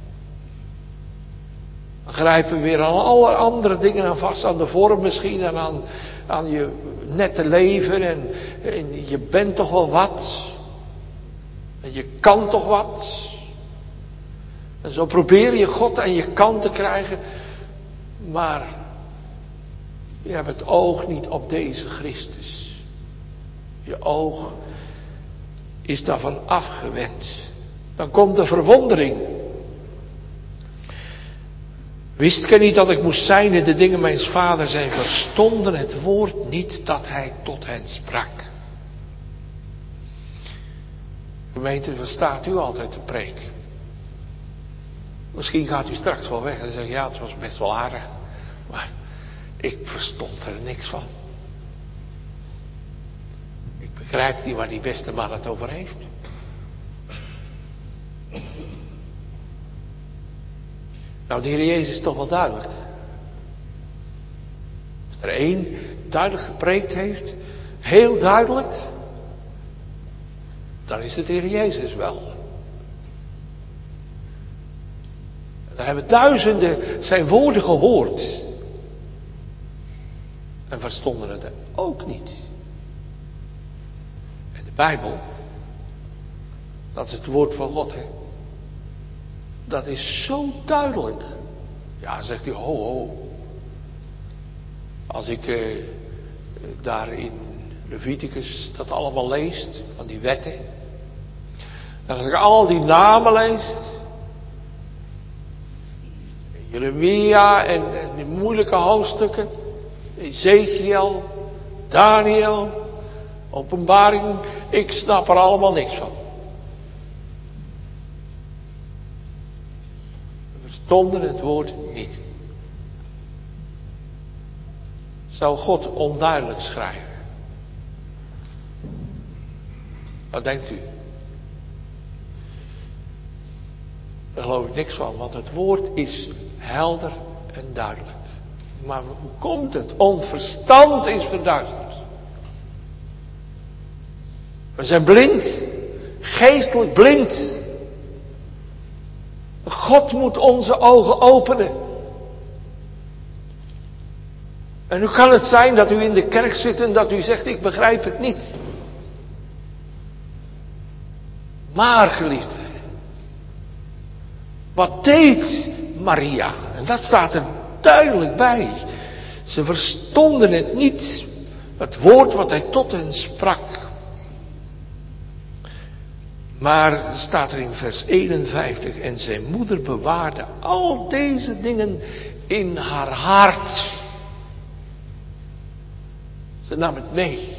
Dan grijpen we weer aan alle andere dingen aan vast, aan de vorm misschien en aan, aan je nette leven en, en je bent toch wel wat. En je kan toch wat. En zo probeer je God aan je kant te krijgen, maar je hebt het oog niet op deze Christus. Je oog is daarvan afgewend. Dan komt de verwondering. Wist gij niet dat ik moest zijn in de dingen mijns vaders en verstonden het woord niet dat hij tot hen sprak. Gemeente, verstaat u altijd de preek? Misschien gaat u straks wel weg en zegt, ja, het was best wel aardig, maar ik verstond er niks van. Ik begrijp niet waar die beste man het over heeft. Nou, de Heer Jezus is toch wel duidelijk. Als er één duidelijk gepreekt heeft, heel duidelijk, dan is het de Heer Jezus wel. Dan hebben duizenden zijn woorden gehoord. En verstonden het ook niet. En de Bijbel, dat is het woord van God, hè. Dat is zo duidelijk. Ja, zegt u, ho, ho. Als ik eh, daar in Leviticus dat allemaal leest, van die wetten. En als ik al die namen lees. Jeremia en, en die moeilijke hoofdstukken. Ezekiel, Daniel, Openbaring. Ik snap er allemaal niks van. We verstonden het woord niet. Zou God onduidelijk schrijven? Wat denkt u? Daar geloof ik niks van, want het woord is helder en duidelijk. Maar hoe komt het? Onverstand is verduisterd. We zijn blind, geestelijk blind. God moet onze ogen openen. En hoe kan het zijn dat u in de kerk zit en dat u zegt, ik begrijp het niet. Maar, geliefde, wat deed Maria? En dat staat er duidelijk bij. Ze verstonden het niet, het woord wat hij tot hen sprak. Maar staat er in vers eenenvijftig, en zijn moeder bewaarde al deze dingen in haar hart. Ze nam het mee.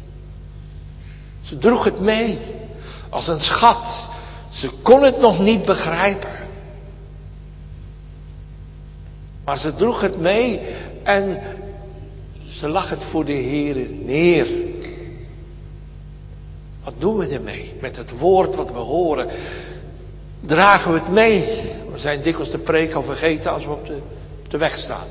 Ze droeg het mee als een schat. Ze kon het nog niet begrijpen. Maar ze droeg het mee en ze lag het voor de Heere neer. Wat doen we ermee? Met het woord wat we horen. Dragen we het mee? We zijn dikwijls de preek al vergeten als we op de, op de weg staan.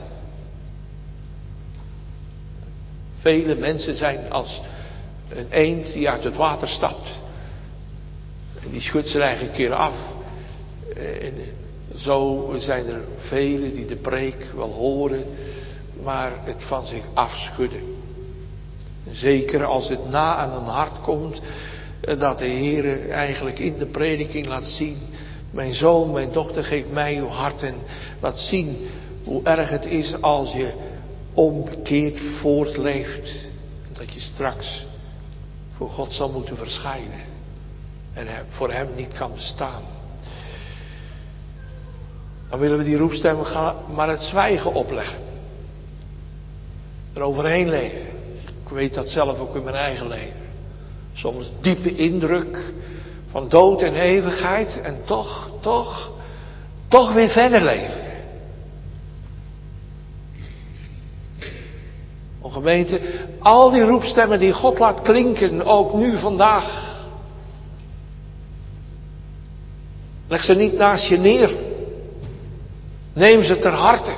Vele mensen zijn als een eend die uit het water stapt. En die schudt zijn eigen keer af. En zo zijn er velen die de preek wel horen, maar het van zich afschudden. Zeker als het na aan hun hart komt, dat de Heer eigenlijk in de prediking laat zien, mijn zoon, mijn dochter, geef mij uw hart en laat zien hoe erg het is als je onbekeerd voortleeft. En dat je straks voor God zal moeten verschijnen en voor hem niet kan bestaan. Dan willen we die roepstem maar het zwijgen opleggen. Er overheen leven. Ik weet dat zelf ook in mijn eigen leven. Soms diepe indruk van dood en eeuwigheid. En toch, toch, toch weer verder leven. O gemeente, al die roepstemmen die God laat klinken, ook nu vandaag. Leg ze niet naast je neer. Neem ze ter harte.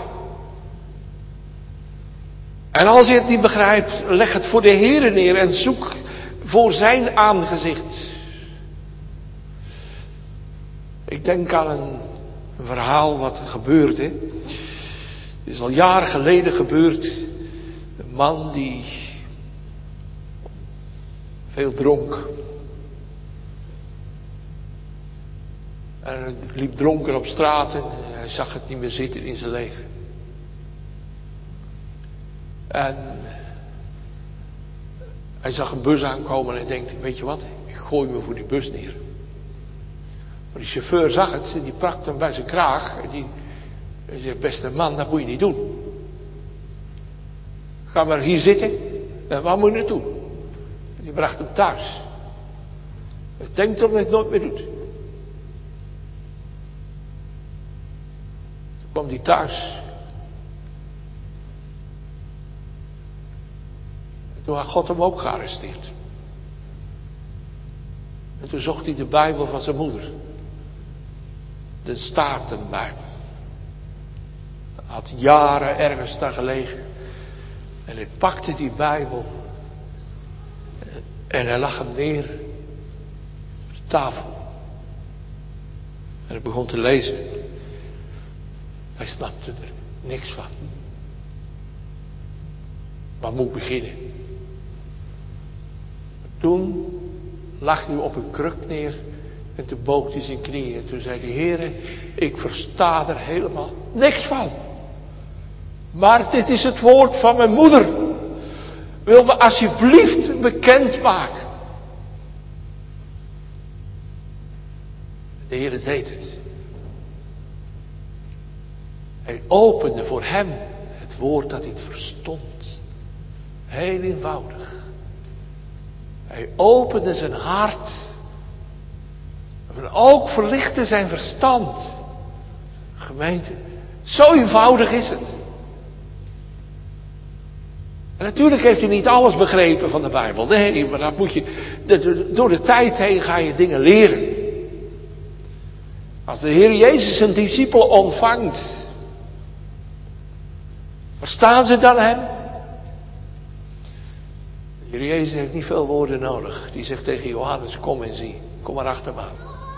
En als je het niet begrijpt, leg het voor de Heere neer en zoek voor zijn aangezicht. Ik denk aan een, een verhaal wat gebeurde. Het is al jaren geleden gebeurd. Een man die veel dronk. En hij liep dronken op straat en hij zag het niet meer zitten in zijn leven. En hij zag een bus aankomen en hij denkt, weet je wat, ik gooi me voor die bus neer. Maar die chauffeur zag het en die pakte hem bij zijn kraag en die, hij zegt, beste man, dat moet je niet doen. Ga maar hier zitten en waar moet je naartoe? En die bracht hem thuis. Hij denkt erom dat hij het nooit meer doet. Toen kwam hij thuis. Toen had God hem ook gearresteerd. En toen zocht hij de Bijbel van zijn moeder. De Statenbijbel. Hij had jaren ergens daar gelegen. En hij pakte die Bijbel. En hij lag hem neer op de tafel. En hij begon te lezen. Hij snapte er niks van. Waar moet ik beginnen? Toen lag hij op een kruk neer en toen boog hij zijn knieën. En toen zei de Heere, ik versta er helemaal niks van. Maar dit is het woord van mijn moeder. Wil me alsjeblieft bekend maken. De Heere deed het. Hij opende voor hem het woord dat hij het verstond. Heel eenvoudig. Hij opende zijn hart. En ook verlichtte zijn verstand. Gemeente, zo eenvoudig is het. En natuurlijk heeft hij niet alles begrepen van de Bijbel. Nee, maar dat moet je, door de tijd heen ga je dingen leren. Als de Heer Jezus een discipel ontvangt, verstaan ze dan hem? De Heer Jezus heeft niet veel woorden nodig. Die zegt tegen Johannes, kom en zie. Kom maar achter me aan.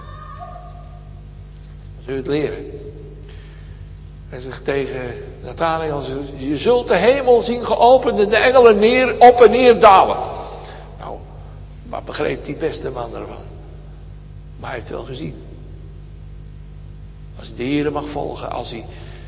Zul je het leren. Hij zegt tegen Nathanael, je zult de hemel zien geopend en de engelen neer, op en neer dalen. Nou, wat begreep die beste man ervan? Maar hij heeft het wel gezien. Als de Heer mag volgen, als hij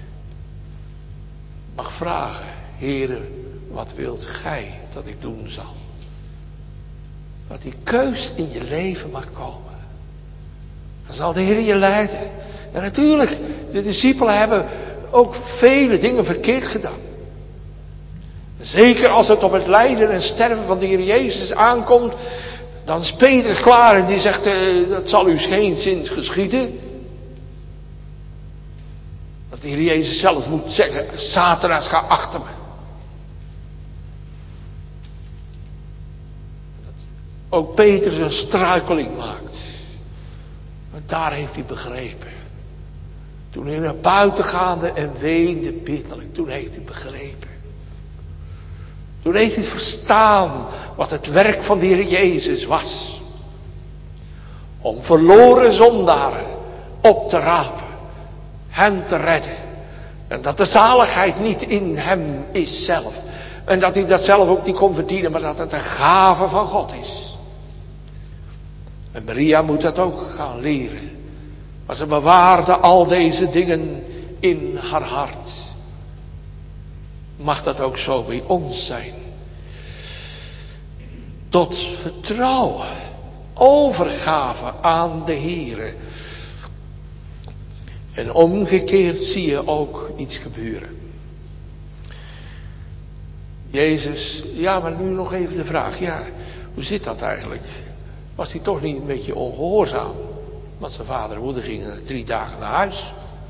mag vragen, Heere, wat wilt gij dat ik doen zal? Dat die keus in je leven mag komen. Dan zal de Heer je leiden. En natuurlijk, de discipelen hebben ook vele dingen verkeerd gedaan. Zeker als het op het lijden en sterven van de Heer Jezus aankomt, dan is Petrus klaar en die zegt, eh, dat zal u geen zins geschieden. Dat de Heer Jezus zelf moet zeggen, Satanas, ga achter me. Dat ook Petrus een struikeling maakt. Want daar heeft hij begrepen. Toen hij naar buiten gaande en weende bitterlijk. Toen heeft hij begrepen. Toen heeft hij verstaan wat het werk van de Heer Jezus was. Om verloren zondaren op te rapen. Hen te redden. En dat de zaligheid niet in hem is zelf. En dat hij dat zelf ook niet kon verdienen. Maar dat het een gave van God is. En Maria moet dat ook gaan leren. Maar ze bewaarde al deze dingen in haar hart. Mag dat ook zo bij ons zijn? Tot vertrouwen, overgave aan de Heere. En omgekeerd zie je ook iets gebeuren. Jezus, ja, maar nu nog even de vraag, ja, hoe zit dat eigenlijk? Was hij toch niet een beetje ongehoorzaam? Want zijn vader en moeder gingen drie dagen naar huis.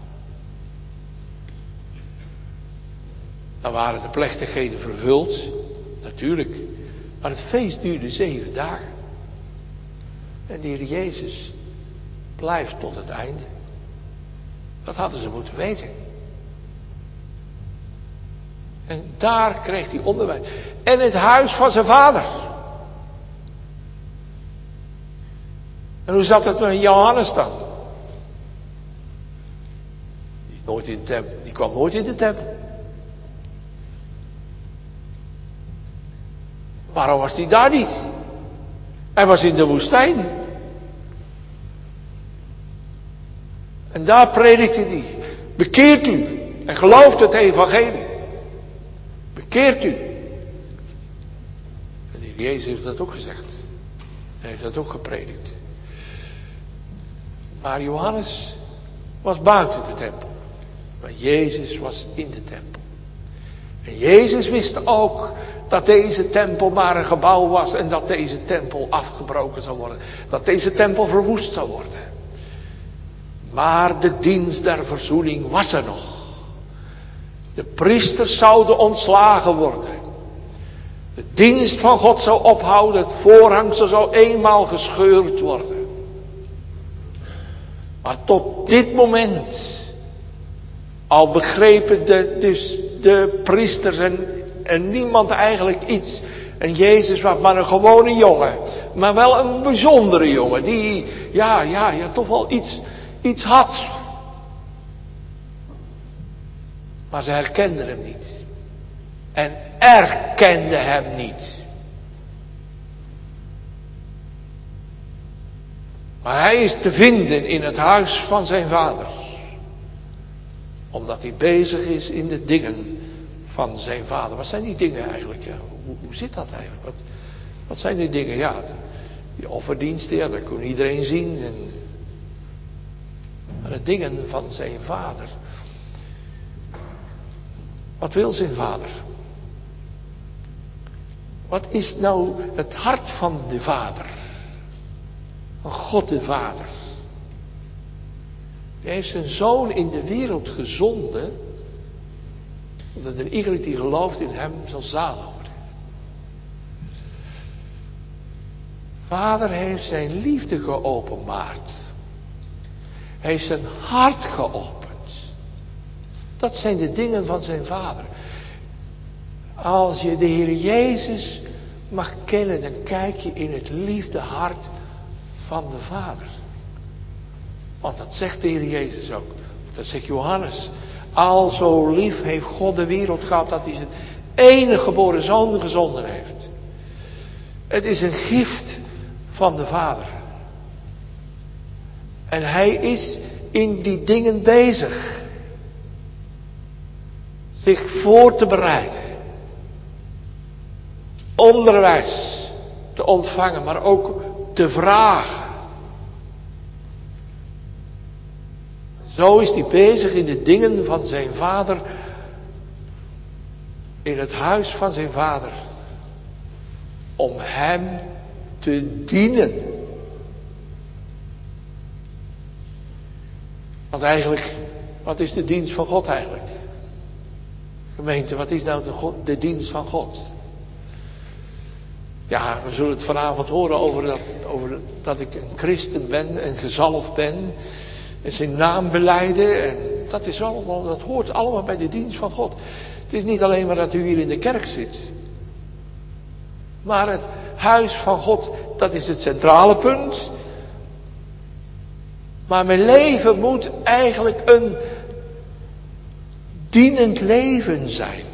Dan waren de plechtigheden vervuld. Natuurlijk. Maar het feest duurde zeven dagen. En de Heer Jezus blijft tot het einde. Dat hadden ze moeten weten. En daar kreeg hij onderwijs. En het huis van zijn vader. En hoe zat het met Johannes dan? Die, is nooit in de tempel, die kwam nooit in de tempel. Waarom was hij daar niet? Hij was in de woestijn. En daar predikte hij. Bekeert u en gelooft het evangelie. Bekeert u. En de Heer Jezus heeft dat ook gezegd. Hij heeft dat ook gepredikt. Maar Johannes was buiten de tempel. Maar Jezus was in de tempel. En Jezus wist ook dat deze tempel maar een gebouw was en dat deze tempel afgebroken zou worden. Dat deze tempel verwoest zou worden. Maar de dienst der verzoening was er nog. De priesters zouden ontslagen worden. De dienst van God zou ophouden. Het voorhangsel zou eenmaal gescheurd worden. Maar tot dit moment, al begrepen de, dus de priesters en, en niemand eigenlijk iets. En Jezus was maar een gewone jongen. Maar wel een bijzondere jongen. Die, ja, ja, ja, toch wel iets, iets had. Maar ze herkenden hem niet. En erkenden hem niet. Maar hij is te vinden in het huis van zijn vader. Omdat hij bezig is in de dingen van zijn vader. Wat zijn die dingen eigenlijk? Ja, hoe, hoe zit dat eigenlijk? Wat, wat zijn die dingen? Ja, de, die offerdiensten, ja, dat kon iedereen zien. En, maar de dingen van zijn vader. Wat wil zijn vader? Wat is nou het hart van de vader? Van God de Vader. Hij heeft zijn zoon in de wereld gezonden. Dat een ieder die gelooft in hem zal zalig worden. Vader heeft zijn liefde geopenbaard. Hij heeft zijn hart geopend. Dat zijn de dingen van zijn vader. Als je de Heer Jezus mag kennen, dan kijk je in het liefde hart van de Vader. Want dat zegt de Heer Jezus ook. Dat zegt Johannes. Al zo lief heeft God de wereld gehad dat hij zijn enige geboren zoon gezonden heeft. Het is een gift van de Vader. En hij is in die dingen bezig. Zich voor te bereiden. Onderwijs te ontvangen, maar ook te vragen. Zo is hij bezig in de dingen van zijn vader. In het huis van zijn vader. Om hem te dienen. Want eigenlijk, wat is de dienst van God eigenlijk? Gemeente, wat is nou de, God, de dienst van God? Ja, we zullen het vanavond horen over dat, over dat ik een christen ben en gezalfd ben. En zijn naam belijden. En dat is allemaal, dat hoort allemaal bij de dienst van God. Het is niet alleen maar dat u hier in de kerk zit. Maar het huis van God, dat is het centrale punt. Maar mijn leven moet eigenlijk een dienend leven zijn.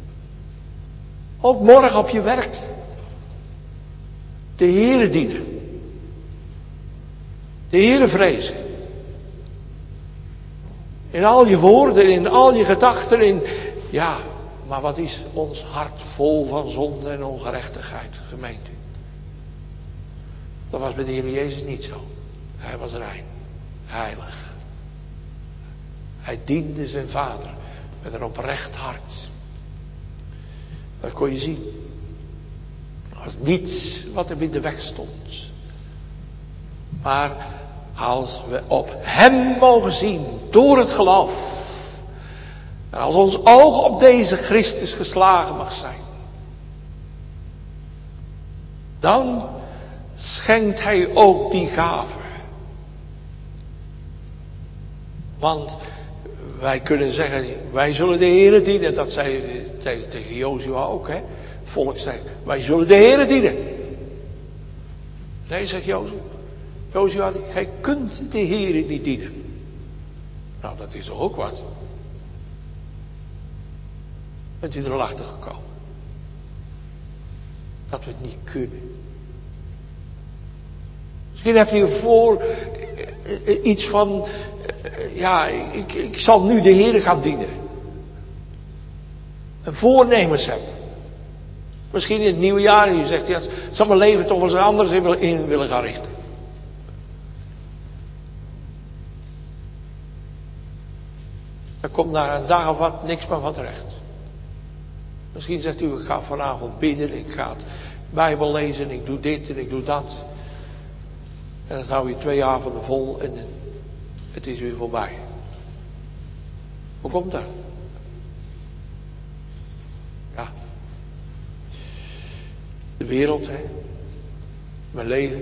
Ook morgen op je werk. De Heere dienen. De Heere vrezen. In al je woorden, in al je gedachten, in... Ja, maar wat is ons hart vol van zonde en ongerechtigheid, gemeente? Dat was bij de Heer Jezus niet zo. Hij was rein, heilig. Hij diende zijn vader met een oprecht hart. Dat kon je zien. Er was niets wat hem in de weg stond. Maar als we op hem mogen zien, door het geloof. En als ons oog op deze Christus geslagen mag zijn. Dan schenkt hij ook die gave. Want wij kunnen zeggen, wij zullen de Heere dienen. Dat zei tegen, tegen Jozua ook, hè. Het volk zei, wij zullen de Heere dienen. Nee, zegt Jozua. Jozua, gij kunt de Heere niet dienen. Nou, dat is toch ook wat. Bent u er al achter gekomen? Dat we het niet kunnen. Misschien hebt u ervoor iets van, ja, ik, ik zal nu de Heere gaan dienen. En voornemens hebben. Misschien in het nieuwe jaar, u zegt, ja, ik zal mijn leven toch wel eens anders in, in willen gaan richten. Er komt na een dag of wat niks meer van terecht. Misschien zegt u, ik ga vanavond bidden, ik ga het Bijbel lezen, ik doe dit en ik doe dat. En dan hou je twee avonden vol en het is weer voorbij. Hoe komt dat? Ja. De wereld, hè. Mijn leven.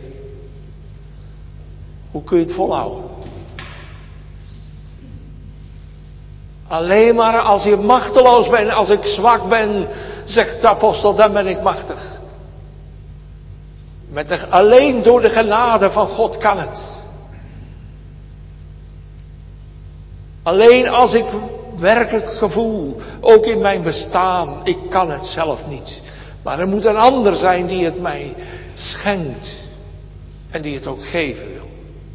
Hoe kun je het volhouden? Alleen maar als je machteloos bent, als ik zwak ben, zegt de apostel, dan ben ik machtig. Met de, alleen door de genade van God kan het. Alleen als ik werkelijk gevoel, ook in mijn bestaan, ik kan het zelf niet. Maar er moet een ander zijn die het mij schenkt. En die het ook geven wil.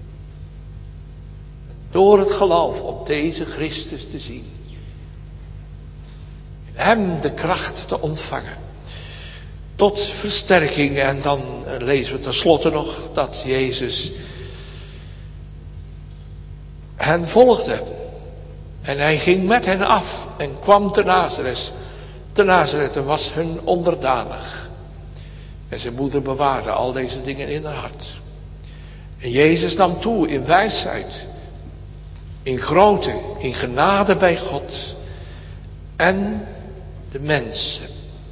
Door het geloof op deze Christus te zien. In hem de kracht te ontvangen. Tot versterking. En dan lezen we tenslotte nog dat Jezus hen volgde. En hij ging met hen af en kwam te Nazareth. Te Nazareth en was hun onderdanig. En zijn moeder bewaarde al deze dingen in haar hart. En Jezus nam toe in wijsheid, in grootte, in genade bij God en de mensen.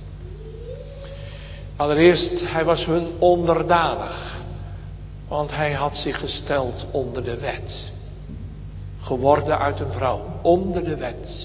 Allereerst, hij was hun onderdanig. Want hij had zich gesteld onder de wet. Geworden uit een vrouw, onder de wet.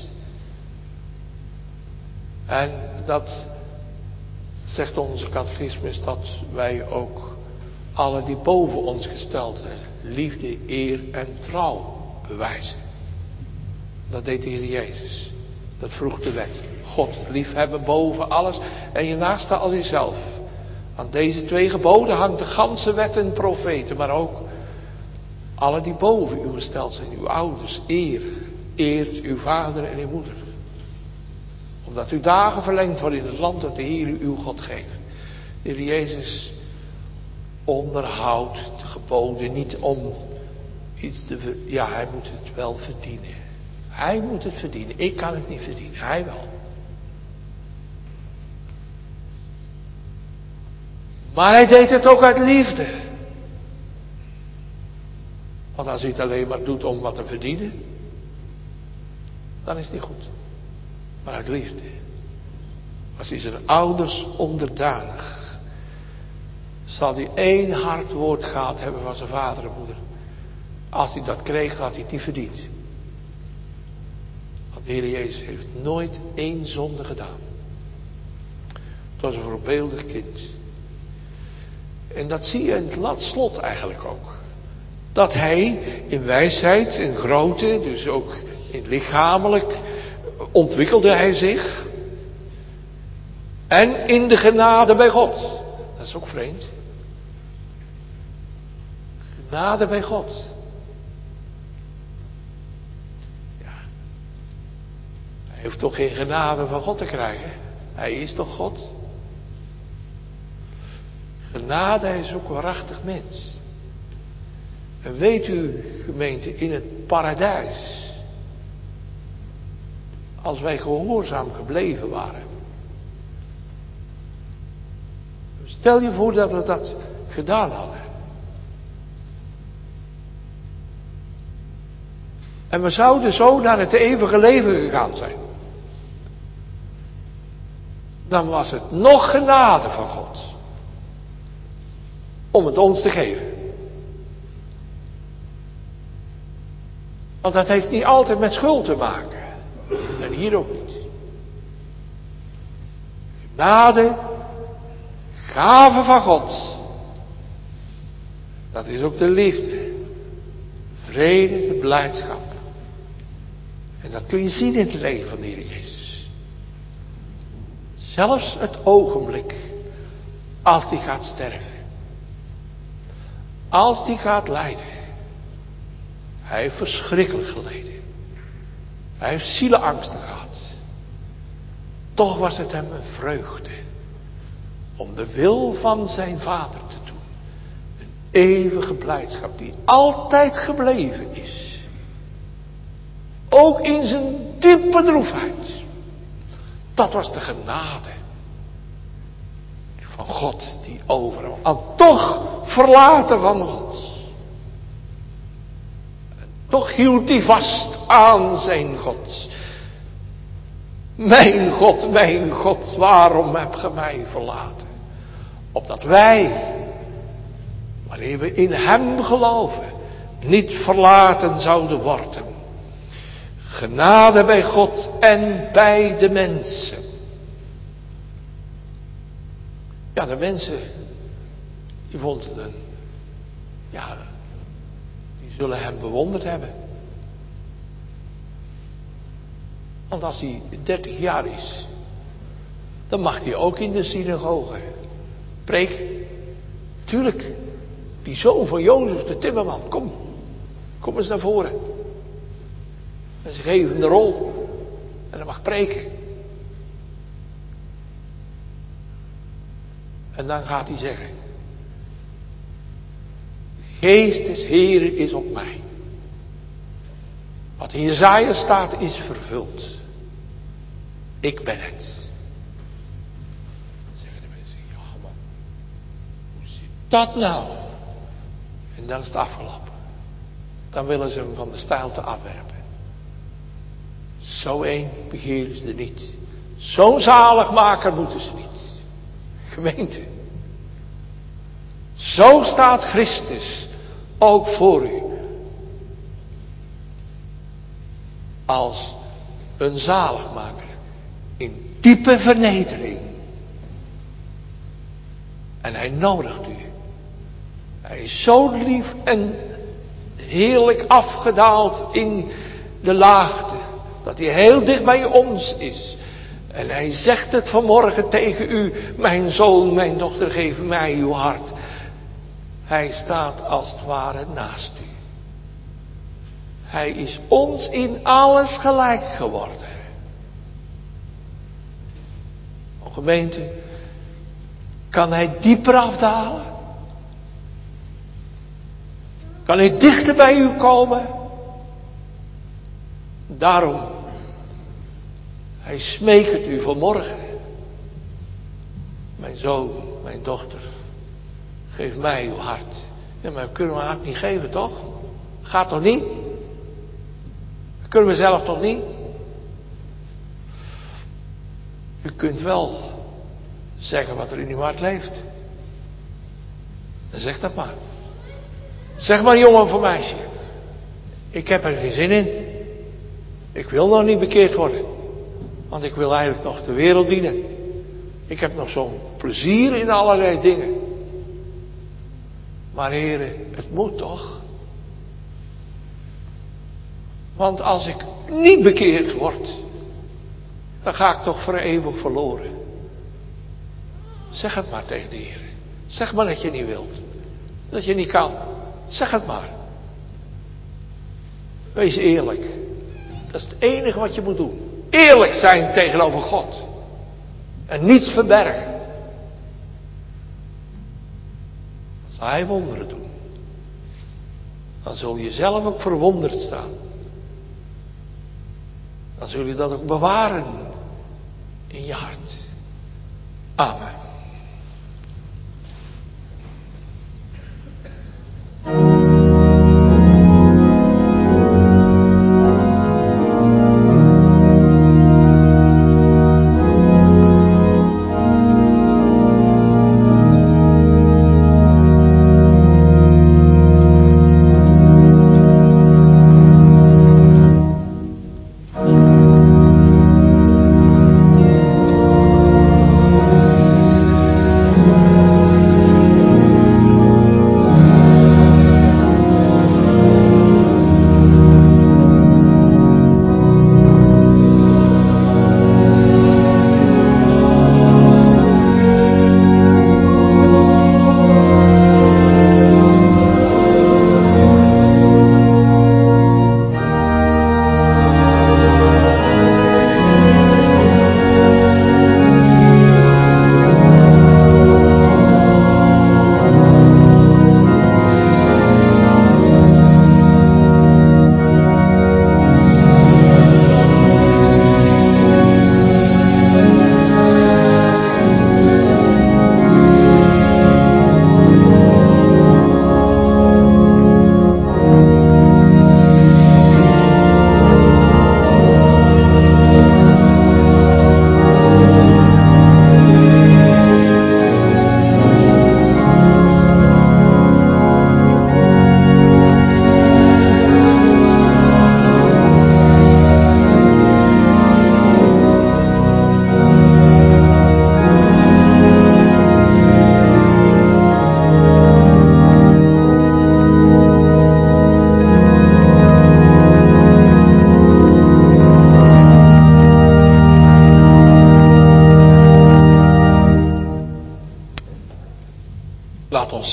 En dat zegt onze catechismus, dat wij ook alle die boven ons gesteld zijn, liefde, eer en trouw bewijzen. Dat deed de Heer Jezus. Dat vroeg de wet. God liefhebben boven alles en je naaste als jezelf. Aan deze twee geboden hangt de ganse wet en profeten, maar ook alle die boven u gesteld zijn, uw ouders, eer, eert uw vader en uw moeder. Omdat uw dagen verlengd worden in het land dat de Heer u uw God geeft. De Heer Jezus onderhoudt de geboden niet om iets te ver... Ja, hij moet het wel verdienen. Hij moet het verdienen. Ik kan het niet verdienen. Hij wel. Maar hij deed het ook uit liefde. Want als hij het alleen maar doet om wat te verdienen, dan is het niet goed. Maar uit liefde. Als hij zijn ouders onderdanig, zal hij één hard woord gehad hebben van zijn vader en moeder. Als hij dat kreeg, had hij het niet verdiend. Want de Heer Jezus heeft nooit één zonde gedaan. Het was een voorbeeldig kind. En dat zie je in het laatste slot eigenlijk ook. Dat hij in wijsheid, in grootte, dus ook in lichamelijk, ontwikkelde hij zich. En in de genade bij God. Dat is ook vreemd. Genade bij God. Ja. Hij hoeft toch geen genade van God te krijgen. Hij is toch God? Genade, hij is ook een waarachtig mens. En weet u, gemeente, in het paradijs, als wij gehoorzaam gebleven waren. Stel je voor dat we dat gedaan hadden. En we zouden zo naar het eeuwige leven gegaan zijn. Dan was het nog genade van God. Om het ons te geven. Want dat heeft niet altijd met schuld te maken. En hier ook niet. Genade, gave van God. Dat is ook de liefde. Vrede, de blijdschap. En dat kun je zien in het leven van de Heer Jezus. Zelfs het ogenblik als hij gaat sterven. Als hij gaat lijden. Hij heeft verschrikkelijk geleden. Hij heeft zielenangsten gehad. Toch was het hem een vreugde om de wil van zijn Vader te doen. Een eeuwige blijdschap die altijd gebleven is. Ook in zijn diepe droefheid. Dat was de genade van God die overal, en toch verlaten van God. En toch hield hij vast aan zijn God. Mijn God, mijn God, waarom heb ge mij verlaten? Opdat wij, wanneer we in hem geloven, niet verlaten zouden worden. Genade bij God en bij de mensen. Ja, de mensen, die vonden het een, ja, die zullen hem bewonderd hebben. Want als hij dertig jaar is, dan mag hij ook in de synagoge preken. Tuurlijk, die zoon van Jozef, de timmerman, kom, kom eens naar voren. En ze geven hem de rol en hij mag preken. En dan gaat hij zeggen: Geest des Heeren is op mij. Wat in Jesaja staat is vervuld. Ik ben het. Dan zeggen de mensen: ja, maar hoe zit dat nou? En dan is het afgelopen. Dan willen ze hem van de steilte afwerpen. Zo één begeren ze er niet. Zo'n zaligmaker moeten ze niet. Gemeente. Zo staat Christus ook voor u. Als een zaligmaker. In diepe vernedering. En hij nodigt u. Hij is zo lief en heerlijk afgedaald in de laagte. Dat hij heel dicht bij ons is. En hij zegt het vanmorgen tegen u: mijn zoon, mijn dochter, geef mij uw hart. Hij staat als het ware naast u. Hij is ons in alles gelijk geworden. O gemeente, kan hij dieper afdalen? Kan hij dichter bij u komen? Daarom, hij smeekt u vanmorgen. Mijn zoon, mijn dochter, geef mij uw hart. Ja, maar we kunnen mijn hart niet geven, toch? Gaat toch niet? Dat kunnen we zelf toch niet? U kunt wel zeggen wat er in uw hart leeft. Dan zeg dat maar. Zeg maar, jongen of meisje: ik heb er geen zin in. Ik wil nog niet bekeerd worden. Want ik wil eigenlijk nog de wereld dienen. Ik heb nog zo'n plezier in allerlei dingen. Maar heren, het moet toch? Want als ik niet bekeerd word, dan ga ik toch voor eeuwig verloren. Zeg het maar tegen de Heer. Zeg maar dat je niet wilt. Dat je niet kan. Zeg het maar. Wees eerlijk. Dat is het enige wat je moet doen. Eerlijk zijn tegenover God. En niets verbergen. Als hij wonderen doet, dan zul je zelf ook verwonderd staan. Dan zul je dat ook bewaren in je hart. Amen.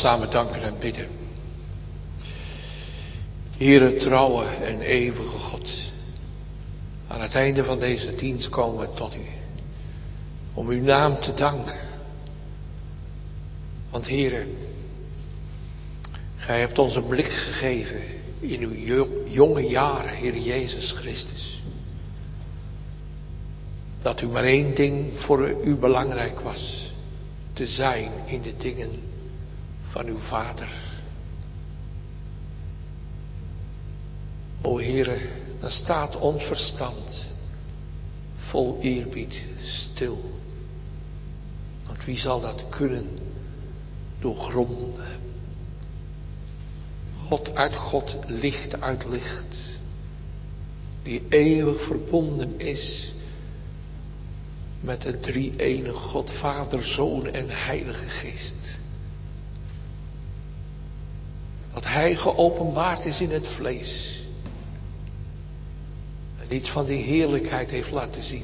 samen danken en bidden. Heere, trouwe en eeuwige God. Aan het einde van deze dienst komen we tot u. Om uw naam te danken. Want Heere, gij hebt ons een blik gegeven in uw jonge jaren, Heer Jezus Christus. Dat u maar één ding voor u belangrijk was. Te zijn in de dingen van uw Vader. O Heere, dan staat ons verstand vol eerbied stil. Want wie zal dat kunnen doorgronden? God uit God, licht uit licht. Die eeuwig verbonden is met de drie-enige God, Vader, Zoon en Heilige Geest. Dat Hij geopenbaard is in het vlees. En iets van die heerlijkheid heeft laten zien.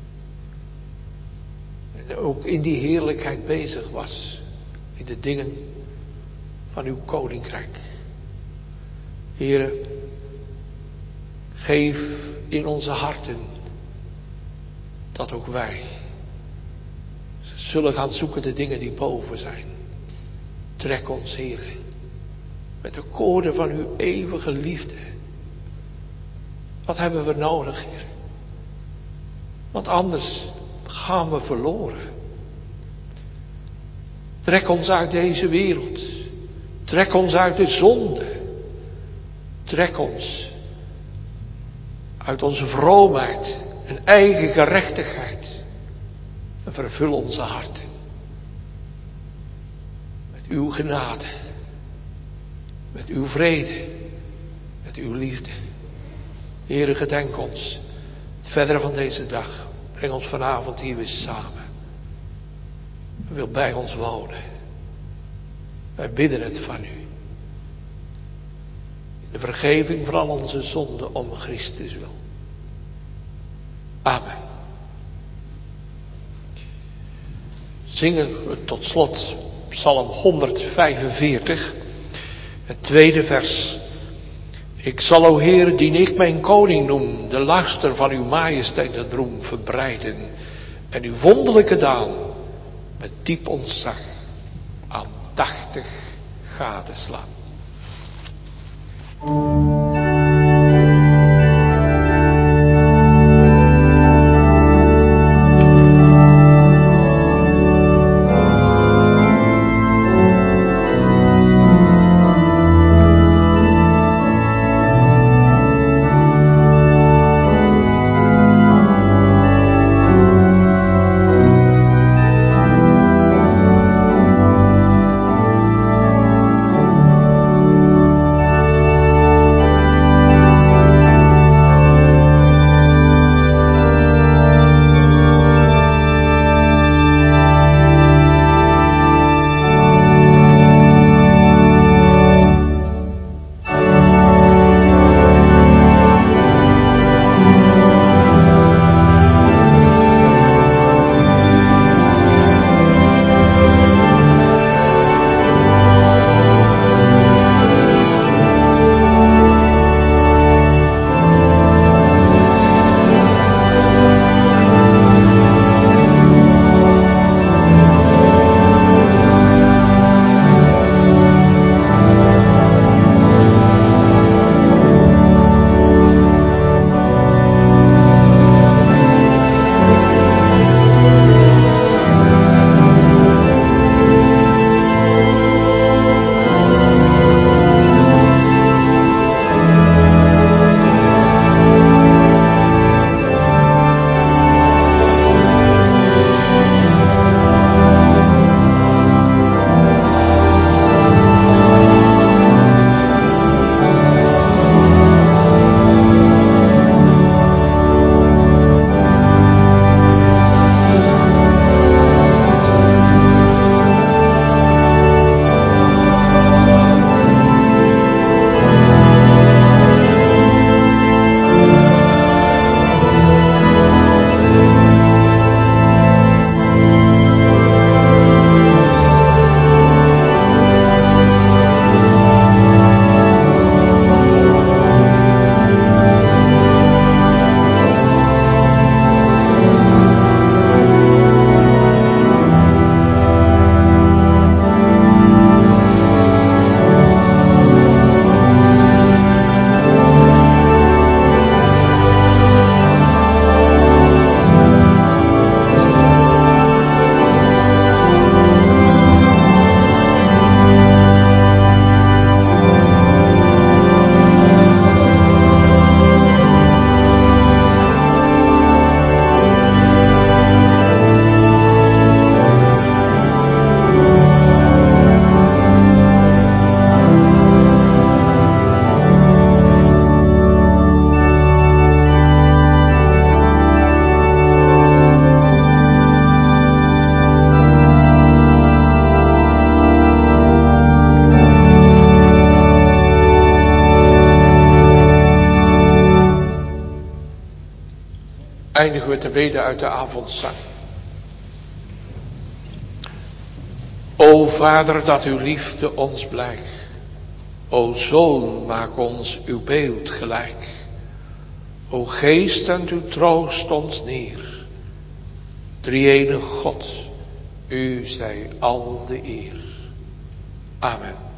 En ook in die heerlijkheid bezig was. In de dingen van uw koninkrijk. Heere, geef in onze harten dat ook wij zullen gaan zoeken de dingen die boven zijn. Trek ons, Heere, met de koorden van uw eeuwige liefde. Wat hebben we nodig, Heer? Want anders gaan we verloren. Trek ons uit deze wereld. Trek ons uit de zonde. Trek ons uit onze vroomheid en eigen gerechtigheid. En vervul onze harten met uw genade. Met uw vrede. Met uw liefde. Heere, gedenk ons. Het verdere van deze dag. Breng ons vanavond hier weer samen. U wilt bij ons wonen. Wij bidden het van u. In de vergeving van al onze zonden om Christus wil. Amen. Zingen we tot slot Psalm honderdvijfenveertig. Het tweede vers. Ik zal, o Heer, dien ik mijn koning noem, de luister van uw majesteit en roem verbreiden. En uw wonderlijke daad met diep ontzag aandachtig gadeslaan. eindigen we te beden uit de avondzang. O Vader, dat uw liefde ons blijkt. O Zoon, maak ons uw beeld gelijk. O Geest, en uw troost ons neer. Drie-enige God, u zij al de eer. Amen.